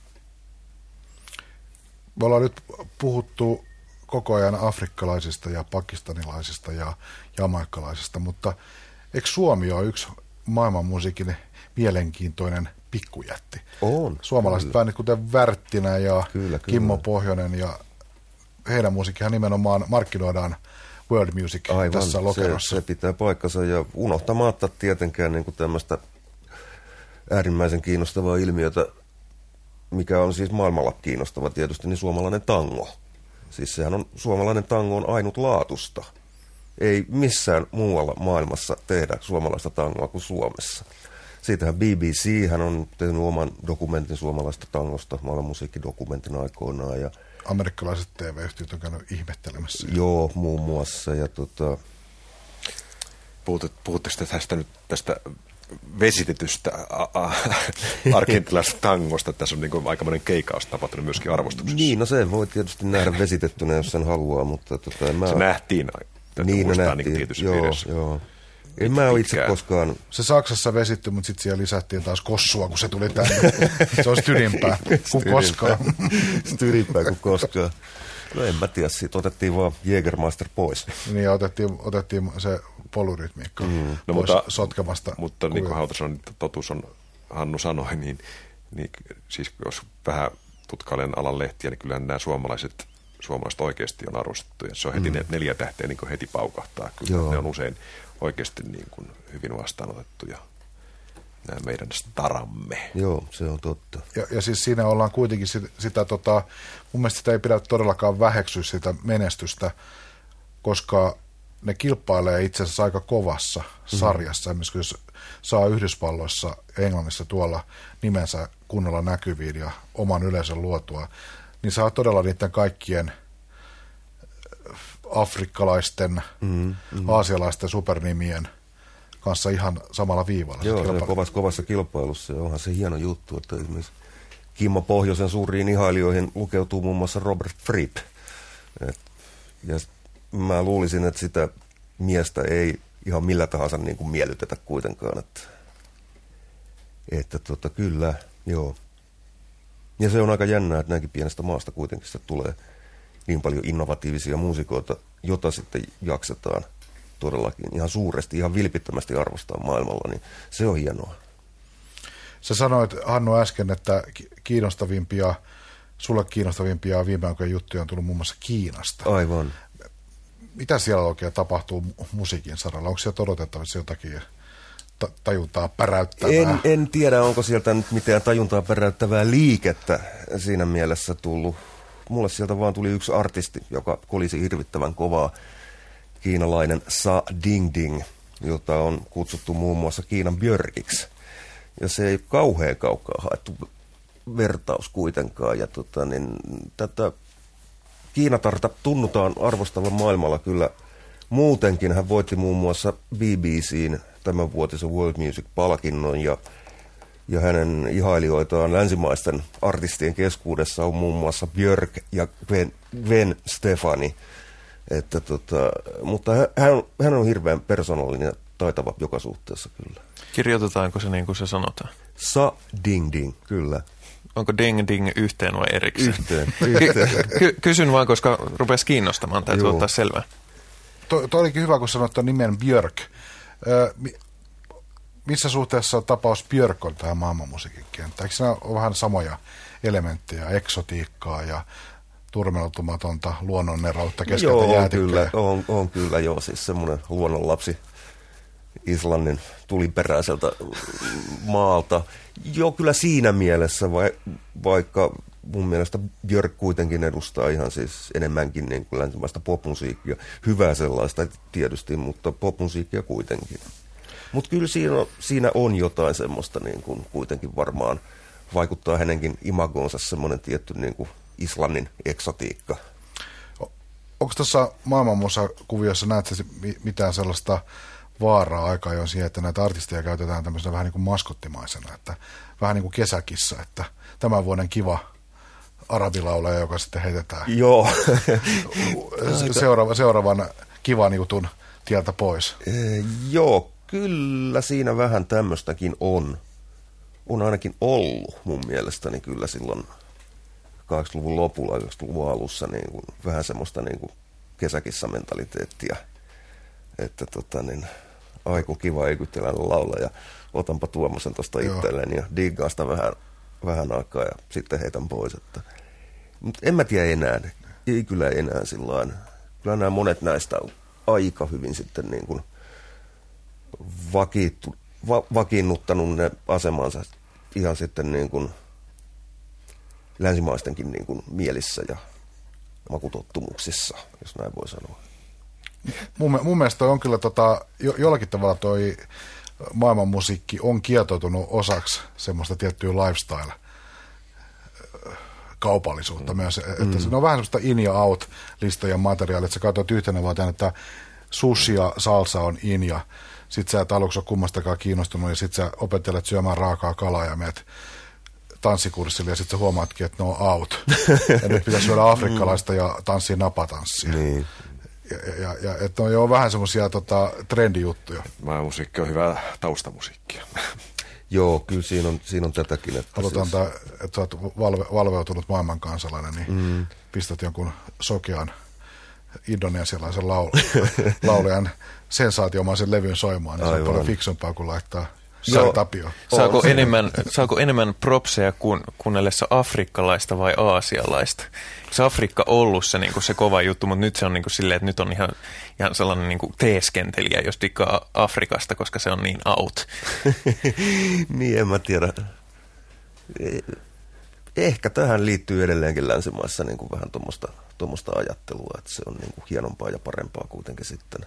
Me ollaan nyt puhuttu koko ajan afrikkalaisista ja pakistanilaisista ja jamaikkalaisista, mutta eikö Suomi ole yksi maailman musiikin mielenkiintoinen pikkujätti? On. Suomalaiset bändit kuten Värttinä ja kyllä. Kimmo Pohjonen ja heidän musiikkihan nimenomaan markkinoidaan world music aivan, tässä lokerossa. Se pitää paikkansa ja unohtamatta tietenkään niin kuin tämmöistä äärimmäisen kiinnostavaa ilmiötä, mikä on siis maailmalla kiinnostava tietysti, niin suomalainen tango. Siis sehän on, suomalainen tango on ainutlaatusta. Ei missään muualla maailmassa tehdä suomalaista tangoa kuin Suomessa. Siitähän BBC hän on tehnyt oman dokumentin suomalaista tangosta, maailman musiikkidokumentin aikoinaan. Ja amerikkalaiset TV-yhtiöt on käynyt ihmettelemässä. Joo, muun muassa. Ja Puhutteko tästä vesitetystä argentilaisesta tangosta? Tässä on niin aikamoinen keikaus tapahtunut myöskin arvostuksessa. Niin, no se voi tietysti nähdä vesitettynä, jos sen haluaa, mutta se nähtiin. Niin, nähtiin. Tietysti joo. En mä ole itse koskaan. Se Saksassa vesittyi, mutta sitten siellä lisättiin taas kossua, kun se tuli tänne. Se olisi tyrimpää kuin koskaan. Tyrimpää kuin koskaan. No en mä tiedä, siitä otettiin vaan Jägermeister pois. Niin, ja otettiin se polyrytmiikka pois sotkemasta. Mutta niin kuin Hautasalon totuus on, Hannu sanoi, niin siis jos vähän tutkailen alan lehtiä, niin kyllähän nämä suomalaiset oikeasti on arvostettuja. Se on heti 4 tähteä, niin kuin heti paukahtaa. Kyllä ne on usein oikeasti niin kuin hyvin vastaanotettuja, nämä meidän staramme. Joo, se on totta. Ja siis siinä ollaan kuitenkin sitä mun mielestä sitä ei pidä todellakaan väheksyä sitä menestystä, koska ne kilpailee itse asiassa aika kovassa sarjassa. Esimerkiksi jos saa Yhdysvalloissa ja Englannissa tuolla nimensä kunnolla näkyviin ja oman yleisön luotua, niin saa todella niiden kaikkien afrikkalaisten, aasialaisten supernimien kanssa ihan samalla viivalla. Joo, se on kovassa kilpailussa ja onhan se hieno juttu, että esimerkiksi Kimmo Pohjoisen suuriin ihailijoihin lukeutuu muun muassa Robert Fripp. Ja mä luulisin, että sitä miestä ei ihan millä tahansa niin kuin miellytetä kuitenkaan, että kyllä, joo. Ja se on aika jännää, että näinkin pienestä maasta kuitenkin se tulee niin paljon innovatiivisia muusikoita, jota sitten jaksetaan todellakin ihan suuresti, ihan vilpittömästi arvostaa maailmalla, niin se on hienoa. Sä sanoit, Hannu, äsken, että sulle kiinnostavimpia viime aikojen juttuja on tullut muun muassa Kiinasta. Aivan. Mitä siellä oikein tapahtuu musiikin saralla? Onko siellä odotettavissa jotakin tajuntaa päräyttävää? En tiedä, onko sieltä nyt mitään tajuntaa päräyttävää liikettä siinä mielessä tullut. Mulle sieltä vaan tuli yksi artisti, joka kolisi hirvittävän kovaa, kiinalainen Sa Ding Ding, jota on kutsuttu muun muassa Kiinan Björkiksi. Ja se ei kauhean kaukaa haettu vertaus kuitenkaan. Ja tätä Kiinatarta tunnutaan arvostavan maailmalla kyllä muutenkin. Hän voitti muun muassa BBC:n tämänvuotisen World Music-palkinnon ja hänen ihailijoitaan länsimaisten artistien keskuudessa on muun muassa Björk ja Gwen Stefani. Mutta hän on hirveän persoonallinen ja taitava joka suhteessa kyllä. Kirjoitetaanko se niin kuin se sanotaan? Sa ding ding, kyllä. Onko ding ding yhteen vai erikseen? Yhteen. Kysyn vaan, koska rupesi kiinnostamaan. Täytyy ottaa selvää. Toi olikin hyvä, kun sanoit nimen Björk. Missä suhteessa tapaus Björk on tähän maailmanmusiikin kenttään? Eikö siinä ole vähän samoja elementtejä, eksotiikkaa ja turmeltumatonta luonnonneroutta keskeltä jäätikköjä? On kyllä joo, siis semmoinen luonnonlapsi Islannin tuliperäiseltä maalta. Joo, kyllä siinä mielessä, vaikka mun mielestä Björk kuitenkin edustaa ihan siis enemmänkin niin kuin länsimaista popmusiikkia. Hyvää sellaista tietysti, mutta popmusiikkia kuitenkin. Mutta kyllä siinä on jotain semmoista niin kuin kuitenkin varmaan vaikuttaa hänenkin imagoonsa semmoinen tietty niin kuin Islannin eksotiikka. Onko tuossa maailmanmusa-kuviossa, näetkö mitään sellaista vaaraa aika ajoin siihen, että näitä artisteja käytetään tämmöisenä vähän niin kuin maskottimaisena, että vähän niin kuin kesäkissa, että tämän vuoden kiva arabilaulaja, joka sitten heitetään Joo. seuraavan kivan jutun tieltä pois. Joo, kyllä siinä vähän tämmöistäkin on. On ainakin ollut mun mielestäni kyllä silloin 80-luvun lopulla, 90-luvun alussa niin kuin, vähän semmoista niin kuin kesäkissa-mentaliteettia, että aiku kiva egyptiläinen laula ja otanpa Tuomasen tuosta itselleen ja diggaan sitä vähän aikaa ja sitten heitän pois. Mutta en mä tiedä enää, ei kyllä enää sillain. Kyllä nämä monet näistä on aika hyvin sitten niin kuin vakiinnuttanut ne asemansa ihan sitten niin kuin länsimaistenkin niin kuin mielissä ja makutottumuksissa, jos näin voi sanoa. Mun mielestä toi on kyllä jollakin tavalla toi maailmanmusiikki on kietoutunut osaksi semmoista tiettyä lifestyle-kaupallisuutta myös. Että se on vähän semmoista in ja out listojen materiaalia, että sä katsot yhtenä vuoteen, että sushi ja salsa on in ja sit sä et aluksi ole kummastakaan kiinnostunut ja sit sä opettelet syömään raakaa kalaa ja meet tanssikurssille ja sit sä huomaatkin, että ne on out. Ja nyt pitäisi syödä afrikkalaista ja tanssia napatanssia. Niin. Ja että on jo vähän semmoisia trendijuttuja. Maailmanmusiikki on hyvää taustamusiikkia. Joo, kyllä siinä on tätäkin. Että halutaan, että sä oot valveutunut maailmankansalainen, niin pistät jonkun sokean indonesialaisen laulajan sensaatiomaisen levyn soimaan, niin se on paljon fiksumpaa kuin laittaa Tapio. Saako enemmän propseja kuunnellessa afrikkalaista vai aasialaista? Se Afrikka ollut se, niin kuin se kova juttu, mutta nyt se on niin kuin silleen, että nyt on ihan sellainen niin kuin teeskentelijä, jos dikkaa Afrikasta, koska se on niin out. Niin, en mä tiedä. Ehkä tähän liittyy edelleenkin länsimaissa niin kuin vähän tuommoista ajattelua, että se on niin kuin hienompaa ja parempaa kuitenkin sitten.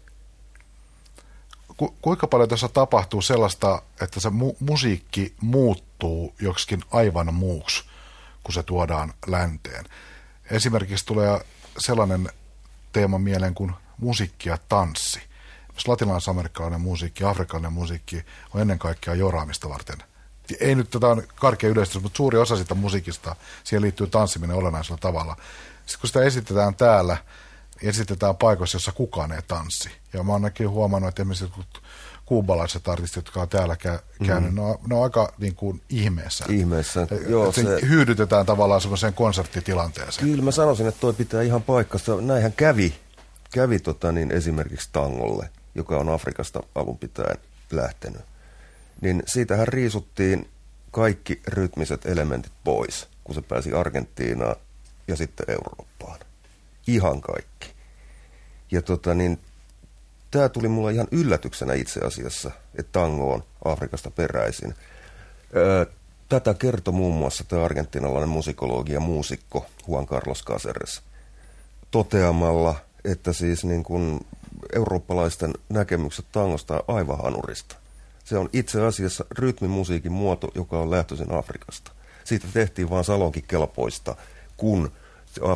Kuinka paljon tässä tapahtuu sellaista, että se musiikki muuttuu joksikin aivan muuksi, kun se tuodaan länteen? Esimerkiksi tulee sellainen teema mieleen kuin musiikki ja tanssi. Jos latinalais-amerikkalainen musiikki ja afrikkalainen musiikki on ennen kaikkea joraamista varten. Ei nyt tätä on karkea yleistys, mutta suuri osa sitä musiikista, siihen liittyy tanssiminen olennaisella tavalla. Sitten kun sitä esitetään täällä, esitetään paikoissa, jossa kukaan ei tanssi. Ja mä oon ainakin huomannut, että esimerkiksi kuubalaiset artistit, jotka on täällä käynyt, ne on aika niin kuin ihmeessä. Joo, se hyydytetään tavallaan semmoiseen konserttitilanteeseen. Kyllä mä sanoisin, että toi pitää ihan paikkansa. Näinhän kävi esimerkiksi tangolle, joka on Afrikasta alun pitäen lähtenyt. Niin siitähän riisuttiin kaikki rytmiset elementit pois, kun se pääsi Argentiinaan ja sitten Eurooppaan. Ihan kaikki. Ja tämä tuli mulle ihan yllätyksenä itse asiassa, että tango on Afrikasta peräisin. Tätä kertoi muun muassa tämä argentinalainen musikologi ja muusikko Juan Carlos Cáceres toteamalla, että siis niin kuin eurooppalaisten näkemykset tangosta on aivan hanurista. Se on itse asiassa rytmimusiikin muoto, joka on lähtöisin Afrikasta. Siitä tehtiin vaan salonkikelpoista, kun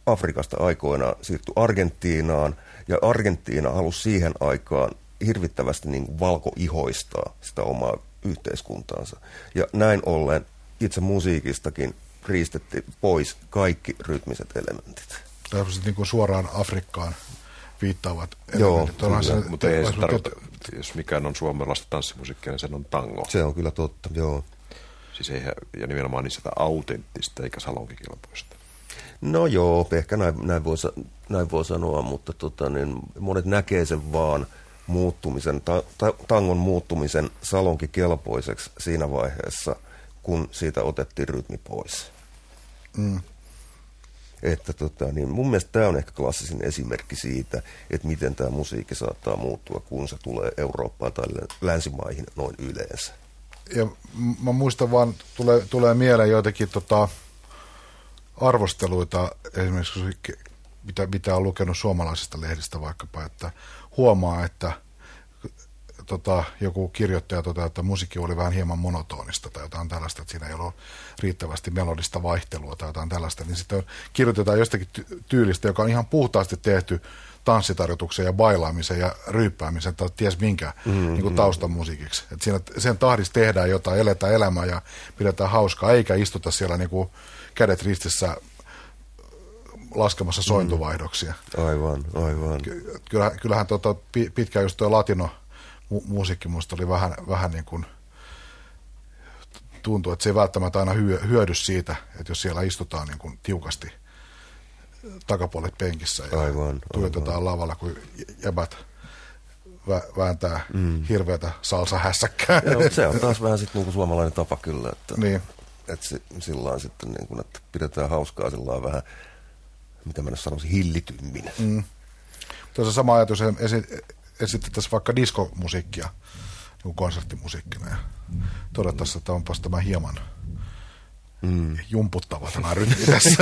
Afrikasta aikoinaan siirtyi Argentiinaan, ja Argentiina halusi siihen aikaan hirvittävästi niin kuin valkoihoistaa sitä omaa yhteiskuntaansa. Ja näin ollen itse musiikistakin riistettiin pois kaikki rytmiset elementit. Tällaiset niin kuin suoraan Afrikkaan viittaavat elementit. Joo, mutta ei se tarkoita, jos mikään on suomalaista tanssimusiikkia, niin sen on tango. Se on kyllä totta, joo. Siis eihän, ja nimenomaan niin sitä autenttista eikä salonkikelpoista. No joo, ehkä näin voi sanoa, mutta niin monet näkee sen vaan muuttumisen, tangon muuttumisen salonkikelpoiseksi siinä vaiheessa, kun siitä otettiin rytmi pois. Että niin mun mielestä tämä on ehkä klassisin esimerkki siitä, että miten tämä musiikki saattaa muuttua, kun se tulee Eurooppaan tai länsimaihin noin yleensä. Ja mä muistan vaan, tulee mieleen joitakin arvosteluita, esimerkiksi mitä on lukenut suomalaisista lehdistä vaikkapa, että huomaa, että joku kirjoittaja että musiikki oli vähän hieman monotonista tai jotain tällaista, että siinä ei ollut riittävästi melodista vaihtelua tai jotain tällaista, niin sitten kirjoitetaan jostakin tyylistä, joka on ihan puhtaasti tehty tanssitarjoituksen ja bailaamisen ja ryyppäämisen tai ties minkä niin kuin taustan musiikiksi. Että siinä sen tahdissa tehdään jotain, eletään elämää ja pidetään hauskaa, eikä istuta siellä niin kuin kädet ristissä laskemassa sointuvaihdoksia. Aivan. Kyllähän pitkään just tuo latino musiikki musta oli vähän niin kuin tuntuu, että se ei välttämättä aina hyödy siitä, että jos siellä istutaan niin kuin tiukasti takapuolet penkissä ja tuijotetaan lavalla, kun jäbät vääntää hirveätä salsa-hässäkkää. Joo, se on taas vähän sitten niin kuin suomalainen tapa kyllä, että, niin. että sillä sitten niin kuin, että pidetään hauskaa sillä vähän, mitä mä nyt sanoisin, hillitymmin. Tuossa sama ajatus esitettäisiin vaikka diskomusiikkia niin konserttimusiikkina ja todettaisiin, että onpas tämä hieman jumputtava tämä rytmi tässä.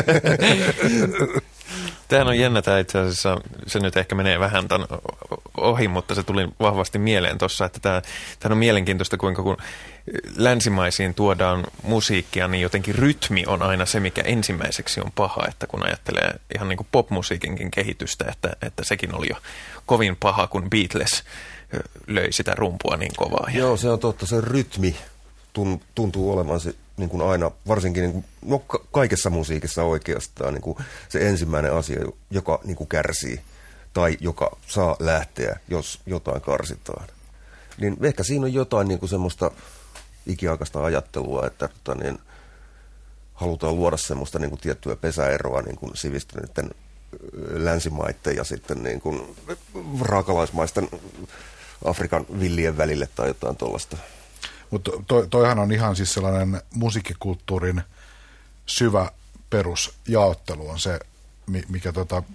Tämähän on jännä, tämä itse asiassa, se nyt ehkä menee vähän tämän ohi, mutta se tuli vahvasti mieleen tuossa, että tämä on mielenkiintoista, kuinka kun länsimaisiin tuodaan musiikkia, niin jotenkin rytmi on aina se, mikä ensimmäiseksi on paha, että kun ajattelee ihan niin kuin popmusiikinkin kehitystä, että sekin oli jo kovin paha, kun Beatles löi sitä rumpua niin kovaa. Joo, se on totta, se rytmi tuntuu olevan se niin kuin aina, varsinkin niin kuin, no, kaikessa musiikissa oikeastaan niin kuin se ensimmäinen asia, joka niin kuin kärsii tai joka saa lähteä, jos jotain karsitaan. Niin ehkä siinä on jotain niin kuin semmoista ikiaikaista ajattelua, että niin, halutaan luoda semmoista niin kuin tiettyä pesäeroa niin kuin sivistyneiden länsimaiden ja sitten niin kuin raakalaismaisten Afrikan villien välille tai jotain tuollaista. Mutta toihan on ihan siis sellainen musiikkikulttuurin syvä perusjaottelu on se, mikä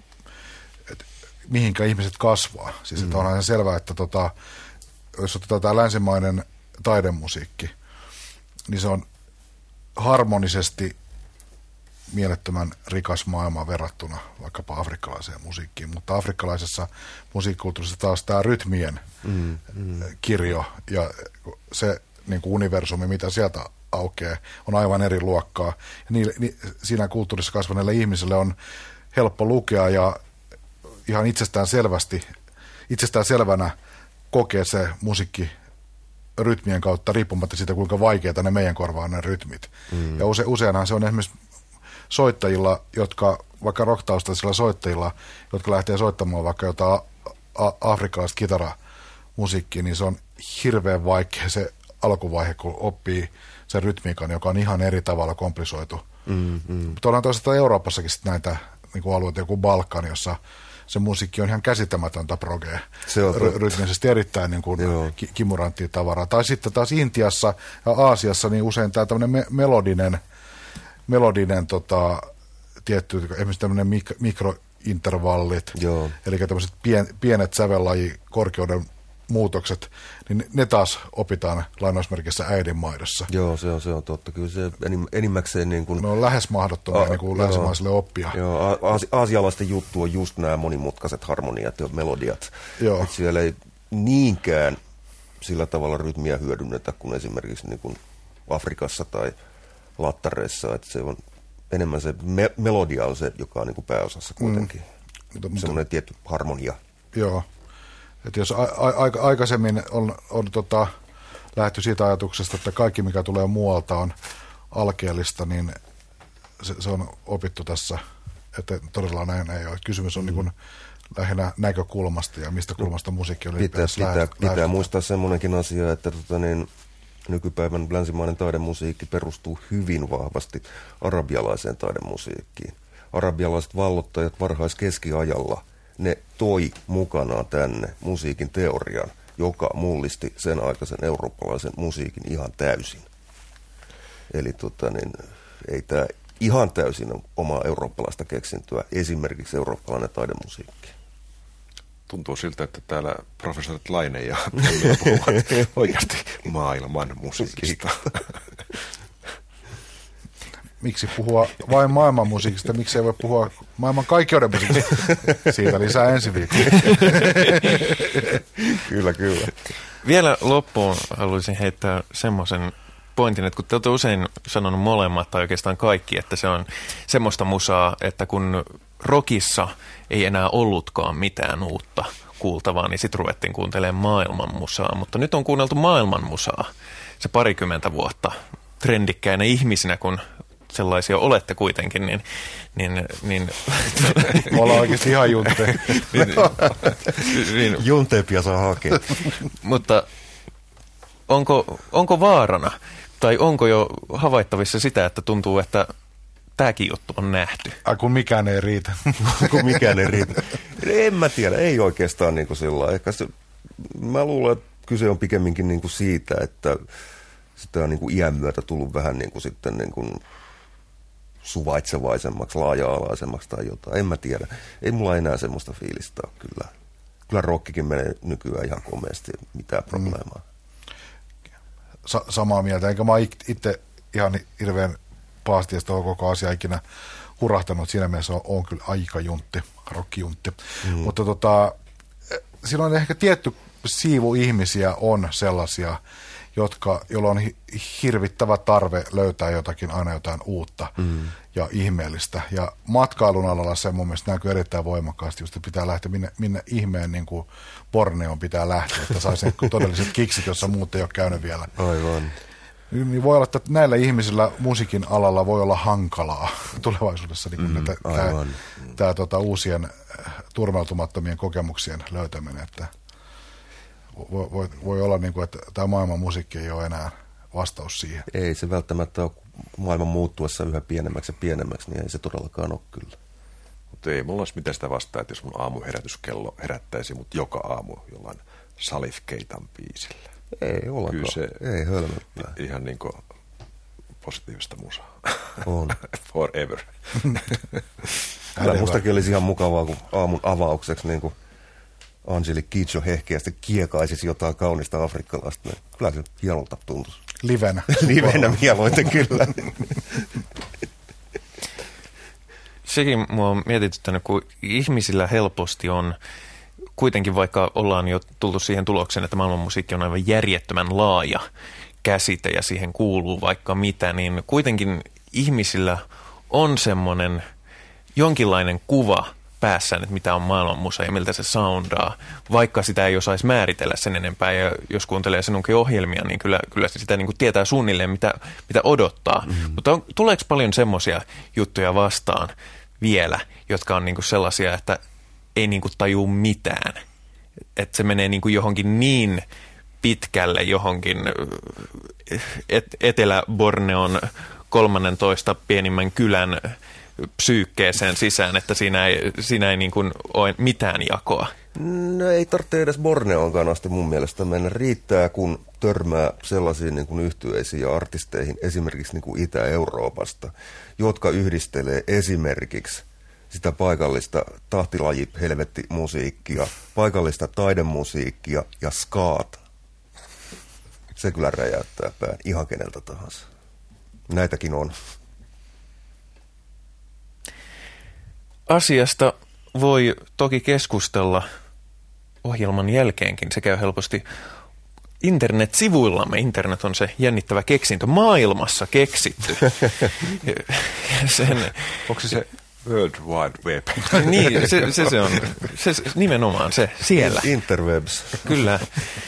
mihinkä ihmiset kasvaa. Siis että onhan selvää, että jos otetaan tämä länsimainen taidemusiikki, niin se on harmonisesti mielettömän rikas maailma verrattuna vaikkapa afrikkalaiseen musiikkiin, mutta afrikkalaisessa musiikkikulttuurissa taas tämä rytmien kirjo ja se niin kuin universumi, mitä sieltä aukeaa, on aivan eri luokkaa. Ja siinä kulttuurissa kasvaneille ihmisille on helppo lukea ja ihan itsestään selvänä kokea se musiikki rytmien kautta, riippumatta siitä, kuinka vaikeita ne meidän korvaan ne rytmit. Ja useinhan se on esimerkiksi soittajilla, vaikka rock-taustaisilla soittajilla, jotka lähtee soittamaan vaikka jotain afrikkalaista kitaramusiikkia, niin se on hirveän vaikea se alkuvaihe, kun oppii sen rytmiikan, joka on ihan eri tavalla komplisoitu. Mutta ollaan toisaalta Euroopassakin näitä niin kuin alueita, joku Balkan, jossa se musiikki on ihan käsittämätöntä progea. Rytmisesti erittäin niin kuin kimuranttia tavaraa. Tai sitten taas Intiassa ja Aasiassa niin usein tämä tämmöinen melodinen tietty, esimerkiksi tämmöinen mikrointervallit, eli tämmöiset pienet sävellajikorkeuden muutokset, niin ne taas opitaan lainausmerkissä äidinmaidossa. Joo, se on totta. Kyllä se enimmäkseen niin kuin... Ne on lähes mahdottomia niin kuin länsimaisille oppia. Joo, aasialaisten juttu on just nämä monimutkaiset harmoniat ja melodiat. Joo. Että siellä ei niinkään sillä tavalla rytmiä hyödynnetä kuin esimerkiksi niin kuin Afrikassa tai Lattareissa, että se on enemmän se melodia on se, joka on niin kuin pääosassa kuitenkin. Semmoinen tietty harmonia. Joo. Että jos aikaisemmin on lähdetty siitä ajatuksesta, että kaikki mikä tulee muualta on alkeellista, niin se on opittu tässä, että todella näin ei ole. Kysymys on niin kuin lähinnä näkökulmasta ja mistä kulmasta musiikki on pitää muistaa semmoinenkin asia, että nykypäivän länsimainen taidemusiikki perustuu hyvin vahvasti arabialaiseen taidemusiikkiin. Arabialaiset vallottajat varhaiskeskiajalla, ne toi mukanaan tänne musiikin teorian, joka mullisti sen aikaisen eurooppalaisen musiikin ihan täysin. Eli ei tämä ihan täysin ole omaa eurooppalaista keksintöä, esimerkiksi eurooppalainen taidemusiikki. Tuntuu siltä, että täällä professorit Laine ja Pellila puhuvat oikeasti maailman musiikista. Miksi puhua vain maailman musiikista? Miksi ei voi puhua maailman kaikkeuden musiikista? Siitä lisää ensi viikolla. Kyllä. Vielä loppuun haluaisin heittää semmoisen pointin, että kun te olette usein sanonut molemmat tai oikeastaan kaikki, että se on semmoista musaa, että kun rockissa ei enää ollutkaan mitään uutta kuultavaa, niin sitten ruvettiin kuuntelemaan maailman musaa. Mutta nyt on kuunneltu maailman musaa se 20 vuotta trendikkäinä ihmisinä, kun sellaisia olette kuitenkin, niin ollaan oikeasti ihan junteja. Junteepia saa hakea. Mutta onko vaarana, tai onko jo havaittavissa sitä, että tuntuu, että tämäkin juttu on nähty? Kun mikään ei riitä. En mä tiedä, ei oikeastaan niin kuin sillä. Mä luulen, että kyse on pikemminkin niin kuin siitä, että sitä on niin kuin iän myötä tullut vähän niin kuin sitten niin kuin suvaitsevaisemmaksi, laaja-alaisemmaksi tai jotain. En mä tiedä. Ei mulla enää semmoista fiilistä ole kyllä. Kyllä rockikin menee nykyään ihan komeasti, mitään probleemaa. Samaa mieltä. Enkä mä itse ihan hirveän pahasti ja koko asia ikinä hurahtanut. Siinä mielessä on kyllä aika juntti, rockjuntti. Mutta siinä on ehkä tietty siivu ihmisiä on sellaisia, joilla on hirvittävä tarve löytää aina jotain uutta ja ihmeellistä. Ja matkailun alalla se mun mielestä näkyy erittäin voimakkaasti, just pitää lähteä, minne ihmeen niin kuin Borneon pitää lähteä, että saisi todelliset kiksit, jossa muut ei ole käynyt vielä. Aivan. Niin voi olla, että näillä ihmisillä musiikin alalla voi olla hankalaa tulevaisuudessa niin tämä uusien turmeltumattomien kokemuksien löytäminen, että voi olla, niin kuin, että tämä maailman musiikki ei ole enää vastaus siihen. Ei se välttämättä ole maailman muuttuessa yhä pienemmäksi ja pienemmäksi, niin ei se todellakaan ole kyllä. Mutta ei mulla olisi mitään sitä vastaa, että jos mun aamuherätyskello herättäisi mut joka aamu jollain Salif Keitan biisillä. Ei ollenkaan. Kyllä se ei hölmöttää. Ihan niin kuin positiivista musaa. On. Forever. Kyllä mustakin olisi ihan mukavaa, kun aamun avaukseksi niin kuin Angeli Kidjo hehkeästi kiekaisisi jotain kaunista afrikkalaista. Niin kyllä se hienolta tuntuisi. Livenä. Livenä mieloiten kyllä. Sekin mua on mietityttänyt, kun ihmisillä helposti on, kuitenkin vaikka ollaan jo tultu siihen tulokseen, että maailmanmusiikki on aivan järjettömän laaja käsite ja siihen kuuluu vaikka mitä, niin kuitenkin ihmisillä on semmoinen jonkinlainen kuva päässään, että mitä on maailmanmusa ja miltä se soundaa, vaikka sitä ei osaisi määritellä sen enempää. Ja jos kuuntelee sinunkin ohjelmia, niin kyllä sitä niin kuin tietää suunnilleen, mitä odottaa. Mutta tuleeko paljon semmoisia juttuja vastaan vielä, jotka on niin kuin sellaisia, että ei niin kuin tajuu mitään? Että se menee niin kuin johonkin niin pitkälle johonkin Etelä-Borneon 13 pienimmän kylän psyykkeeseen sisään, että siinä ei niin kuin ole mitään jakoa. No ei tarvitse edes Borneonkaan asti mun mielestä mennä. Riittää, kun törmää sellaisiin niin kuin yhtyeisiin ja artisteihin esimerkiksi niin kuin Itä-Euroopasta, jotka yhdistelee esimerkiksi sitä paikallista tahtilaji-helvetti-musiikkia, paikallista taidemusiikkia ja skaata. Se kyllä räjäyttää pään ihan keneltä tahansa. Näitäkin on. Asiasta voi toki keskustella ohjelman jälkeenkin. Se käy helposti internet-sivuillamme. Internet on se jännittävä keksintö, maailmassa keksitty. Onko se World Wide Web? Niin, se on. Nimenomaan se, siellä. Interwebs. Kyllä.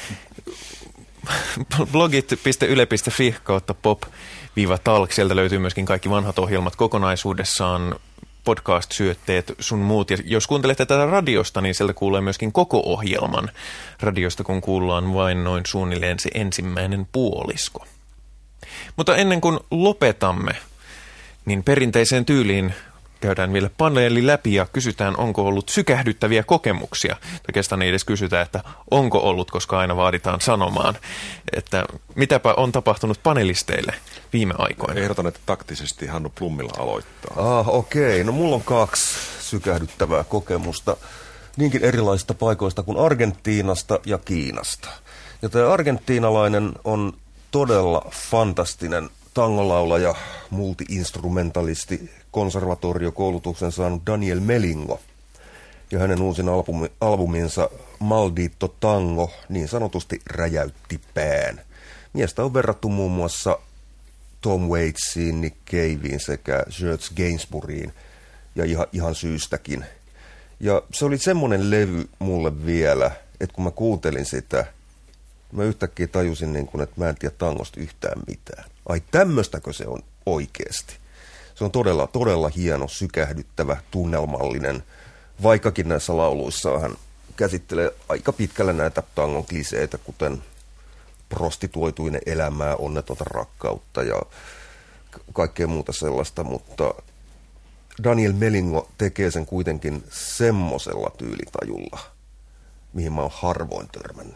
Blogit.yle.fi kautta pop-talk. Sieltä löytyy myöskin kaikki vanhat ohjelmat kokonaisuudessaan, podcast-syötteet, sun muut. Ja jos kuuntelette tätä radiosta, niin sieltä kuulee myöskin koko ohjelman radiosta, kun kuullaan vain noin suunnilleen se ensimmäinen puolisko. Mutta ennen kuin lopetamme, niin perinteiseen tyyliin käydään vielä paneeli läpi ja kysytään, onko ollut sykähdyttäviä kokemuksia. Oikeastaan ei edes kysytä, että onko ollut, koska aina vaaditaan sanomaan, että mitäpä on tapahtunut panelisteille viime aikoina. Ehdotan, että taktisesti Hannu Plummila aloittaa. Okei. No mulla on 2 sykähdyttävää kokemusta niinkin erilaisista paikoista kuin Argentiinasta ja Kiinasta. Ja tämä argentiinalainen on todella fantastinen tangolaulaja, multi-instrumentalisti, konservatoriokoulutuksen saanut Daniel Melingo. Ja hänen uusin albuminsa Maldito Tango niin sanotusti räjäytti pään. Miestä on verrattu muun muassa Tom Waitsiin, Nick Caveen sekä Serge Gainsbouryin ja ihan syystäkin. Ja se oli semmoinen levy mulle vielä, että kun mä kuuntelin sitä, mä yhtäkkiä tajusin, että mä en tiedä tangosta yhtään mitään. Ai tämmöstäkö se on oikeasti? Se on todella, todella hieno, sykähdyttävä, tunnelmallinen, vaikkakin näissä lauluissa hän käsittelee aika pitkälle näitä tangon kliseitä, kuten prostituoituinen elämää, onnetonta rakkautta ja kaikkea muuta sellaista, mutta Daniel Melingo tekee sen kuitenkin semmosella tyylitajulla, mihin mä oon harvoin törmännyt.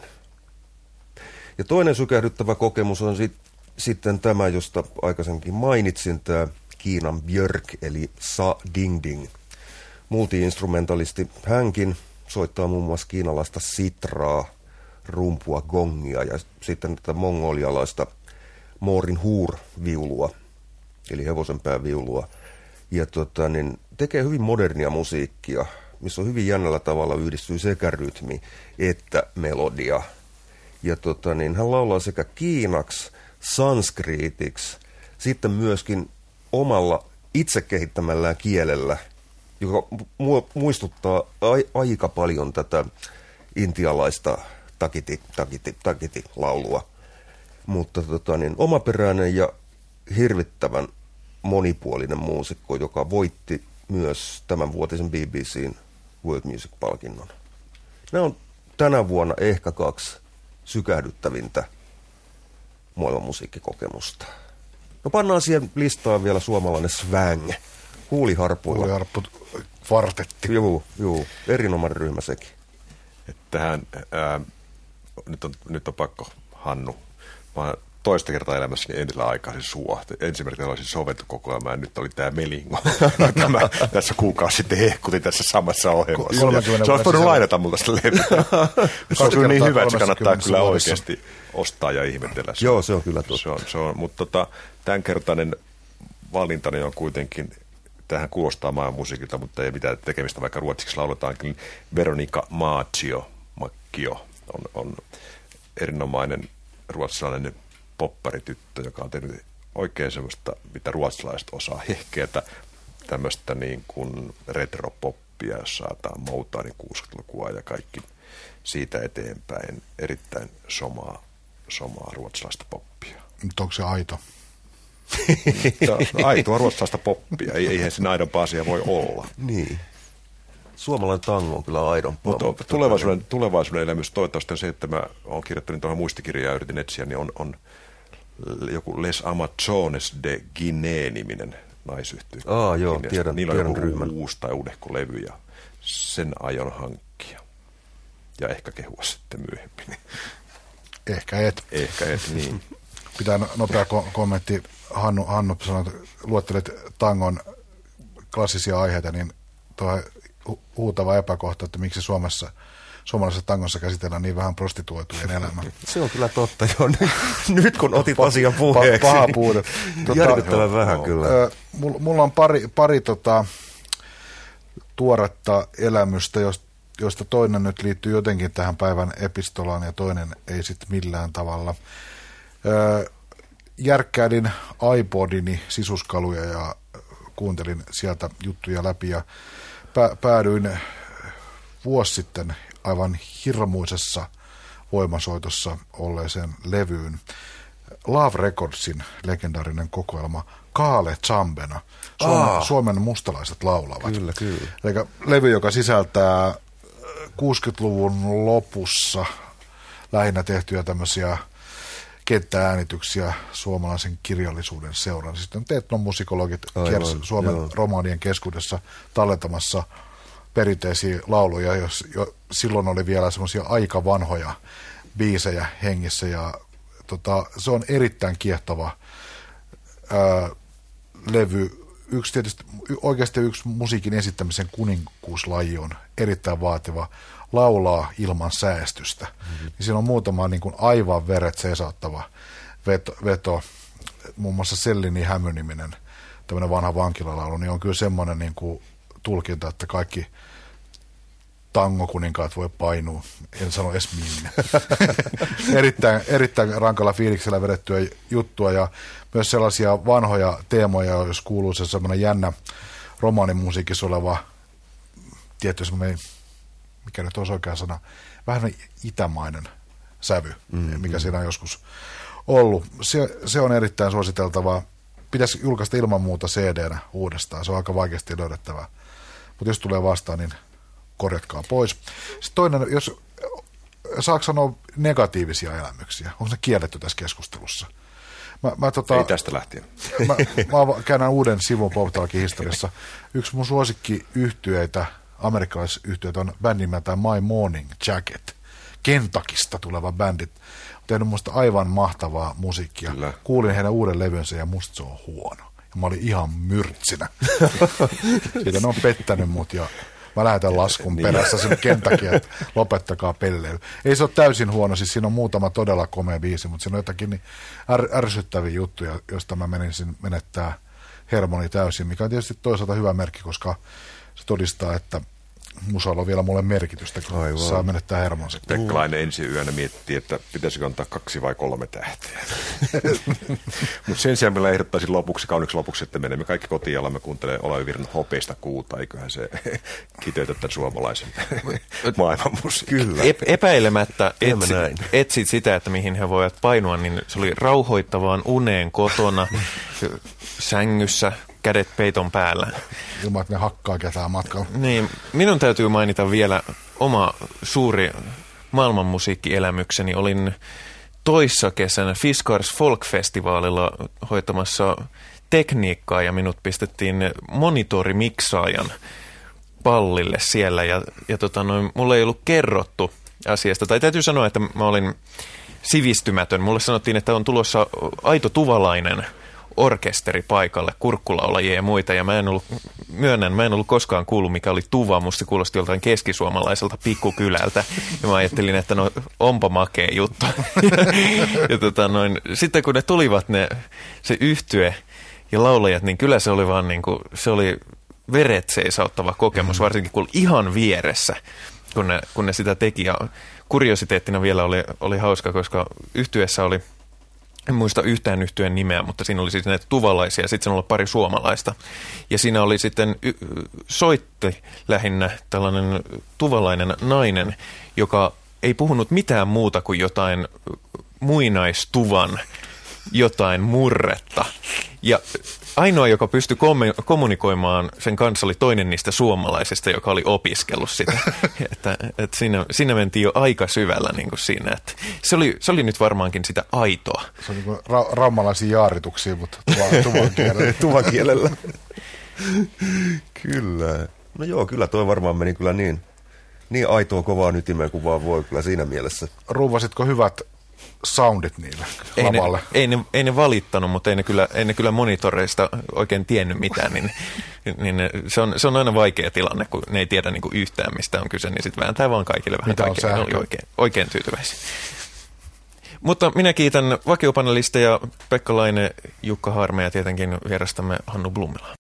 Ja toinen sykähdyttävä kokemus on sitten tämä, josta aikaisemmin mainitsin, tämä Kiinan Björk, eli Sa Dingding. Multi-instrumentalisti hänkin soittaa muun muassa kiinalaista sitraa, rumpua, gongia ja sitten tätä mongolialaista Moorin huur-viulua, eli hevosenpääviulua. Ja tekee hyvin modernia musiikkia, missä on hyvin jännällä tavalla yhdistyy sekä rytmi että melodia. Ja hän laulaa sekä kiinaksi, sanskriitiksi, sitten myöskin omalla itse kehittämällään kielellä, joka muistuttaa aika paljon tätä intialaista takiti laulua. Mutta omaperäinen ja hirvittävän monipuolinen muusikko, joka voitti myös tämän vuotisen BBC:n World Music-palkinnon. Nämä on tänä vuonna ehkä 2 sykähdyttävintä maailman musiikkikokemusta. No pannaan siihen listaan vielä suomalainen swang. Huuliharpuilla. Huuliharpput kvartetti. Joo, erinomainen ryhmä sekin. Nyt on pakko, Hannu. Mä oon toista kertaa elämässäni entisellä aikaisin sua. Ensimmäinen kertaa olisin soveltu koko ajan, ja nyt oli tämä Melingo. Mä tässä kuukausi sitten hehkutin tässä samassa ohjelmassa. Se olisi voinut lainata multa sitä levyä. Se on kyllä niin hyvä, että se kannattaa kyllä oikeasti ostaa ja ihmetellä. Joo, se on kyllä totta. Se on, mutta tämänkertainen valintani on kuitenkin, tähän kuulostaa maailman musiikilta, mutta ei mitään tekemistä, vaikka ruotsiksi lauletaankin. Veronica Maggio on erinomainen ruotsalainen popparityttö, joka on tehnyt oikein semmoista, mitä ruotsalaiset osaa hehkeätä, tämmöistä niin kuin retropoppia, jossa saataan Motownin 60-lukua ja kaikki siitä eteenpäin. Erittäin somaa ruotsalaista poppia. Mutta onko se aito? Aitoa ruotsalaista poppia. Eihän siinä aidompaa asia voi olla. Niin. Suomalainen tango on kyllä aidompaa. Mutta tulevaisuuden elämys toivottavasti on se, että mä oon kirjoittanut tuohon muistikirjaa ja yritin etsiä, niin on joku Les Amazones de Guinea-niminen naisyhtiö. Joo, tiedän Niillä on joku ryhmän. uusi tai uudehko levy ja sen aion hankkia. Ja ehkä kehua sitten myöhemmin. Ehkä et, niin. Pitää nopea kommentti. Hannu sanoi, että luettelet tangon klassisia aiheita, niin tuo huutava epäkohta, että miksi suomalaisessa tangossa käsitellään niin vähän prostituoitujen elämää. Se on kyllä totta, joo. Nyt kun otit asian puheeksi. Paha puute. Järkyttävän vähän kyllä. Mulla on pari tuoretta elämystä, joista toinen nyt liittyy jotenkin tähän päivän epistolaan ja toinen ei sitten millään tavalla. Järkkäilin iPodini sisuskaluja ja kuuntelin sieltä juttuja läpi ja päädyin vuosi sitten aivan hirmuisessa voimasoitossa olleeseen levyyn. Love Recordsin legendaarinen kokoelma Kaale Chambena, Suomen mustalaiset laulavat. Kyllä. Eli levy, joka sisältää 60-luvun lopussa lähinnä tehtyjä tämmöisiä kenttääänityksiä suomalaisen kirjallisuuden seuraan. Sitten etnomusikologit kiersi Suomen romaanien keskuudessa tallentamassa perinteisiä lauluja, jos silloin oli vielä semmoisia aika vanhoja biisejä hengissä ja se on erittäin kiehtova levy. Oikeasti yksi musiikin esittämisen kuninkuuslaji on erittäin vaativa. Laulaa ilman säästystä. Mm-hmm. Siinä on muutama niin kuin aivan veret seisauttava veto. Muun muassa Sellini Hämy-niminen tämmöinen vanha vankilalaulu, niin on kyllä semmoinen niin kuin tulkinta, että kaikki tangokuninkaat voi painua, en sano edes minne. erittäin rankalla fiiliksellä vedettyä juttua ja myös sellaisia vanhoja teemoja, jos kuuluu se semmoinen jännä romaanimusiikissa oleva, tietty semmoinen, mikä nyt olisi oikea sana, vähän itämainen sävy, mikä siinä on joskus ollut. Se on erittäin suositeltavaa. Pitäisi julkaista ilman muuta CD-nä uudestaan, se on aika vaikeasti löydettävää. Mutta jos tulee vastaan, niin korjatkaa pois. Sitten toinen, jos saako sanoa negatiivisia elämyksiä, onko se kielletty tässä keskustelussa? Ei tästä lähtien. Mä käännän uuden sivun Pop-Talkin historiassa. Yksi mun suosikkiyhtyeitä, amerikkalaisyhtyeitä on bändi nimeltään My Morning Jacket. Kentakista tuleva bändi. On tehnyt musta aivan mahtavaa musiikkia. Kyllä. Kuulin heidän uuden levynsä ja musta se on huono. Ja mä olin ihan myrtsinä. Siitä ne on pettänyt mut ja mä lähetän laskun perässä sinne Kentuckyin, että lopettakaa pelleily. Ei se ole täysin huono, siis siinä on muutama todella komea biisi, mutta siinä on jotakin niin ärsyttäviä juttuja, joista mä menisin menettää hermoni täysin, mikä on tietysti toisaalta hyvä merkki, koska se todistaa, että musalla on vielä mulle merkitystä, kun saa menettää hermonsa. Pekkalainen ensi yönä miettii, että pitäisikö antaa 2 vai 3 tähteä. Mutta sen sijaan meillä ehdottaisin kauniksi lopuksi, että menemme kaikki kotiin ja alamme kuuntelemaan Olavi Virran Hopeista kuuta. Eiköhän se kiteytä tämän suomalaisen maailman musiikin. Kyllä. Epäilemättä etsit sitä, että mihin he voivat painua, niin se oli rauhoittavaan uneen kotona, sängyssä, kädet peiton päällä. Ilman, että ne hakkaa ketään matkalla. Niin, minun täytyy mainita vielä oma suuri maailmanmusiikkielämykseni. Olin toissa kesänä Fiskars Folk-festivaalilla hoitamassa tekniikkaa ja minut pistettiin monitorimiksaajan pallille siellä. Mulle ei ollut kerrottu asiasta. Tai täytyy sanoa, että mä olin sivistymätön. Mulle sanottiin, että on tulossa aito tuvalainen orkesteri paikalle, kurkkulaulajia ja muita, ja mä en ollut koskaan kuullut, mikä oli tuva, musta kuulosti joltain keskisuomalaiselta pikkukylältä, ja mä ajattelin, että no onpa makea juttu. Sitten kun ne tulivat se yhtye ja laulajat, niin kyllä se oli vaan se oli veret seisauttava kokemus, varsinkin kun ihan vieressä, kun ne sitä teki, ja kuriositeettina vielä oli hauska, koska yhtyeessä oli, en muista yhtään yhtyeen nimeä, mutta siinä oli siis näitä tuvalaisia ja sitten siinä oli pari suomalaista. Ja siinä oli sitten soitti lähinnä tällainen tuvalainen nainen, joka ei puhunut mitään muuta kuin jotain muinaistuvan, jotain murretta. Ja ainoa, joka pystyi kommunikoimaan sen kanssa, oli toinen niistä suomalaisista, joka oli opiskellut sitä. että siinä mentiin jo aika syvällä niin kuin siinä. Että se oli nyt varmaankin sitä aitoa. Se on niin kuin raumalaisia jaarituksia, mutta tuvan kielellä. Kyllä. No joo, kyllä toi varmaan meni kyllä niin aitoa kovaa ytimeen kuin vaan voi kyllä siinä mielessä. Ruuvasitko hyvät soundit niille lavalle? Ei ne valittanut, mutta ei ne kyllä monitoreista oikein tiennyt mitään, niin se on aina vaikea tilanne, kun ne ei tiedä niin kuin yhtään mistä on kyse, niin sitten vääntää vaan kaikille vähän kaikkea. Ne oli oikein tyytyväisiä. Mutta minä kiitän vakiopanelisteja Pekka Laine, Jukka Harme ja tietenkin vierastamme Hannu Blumila.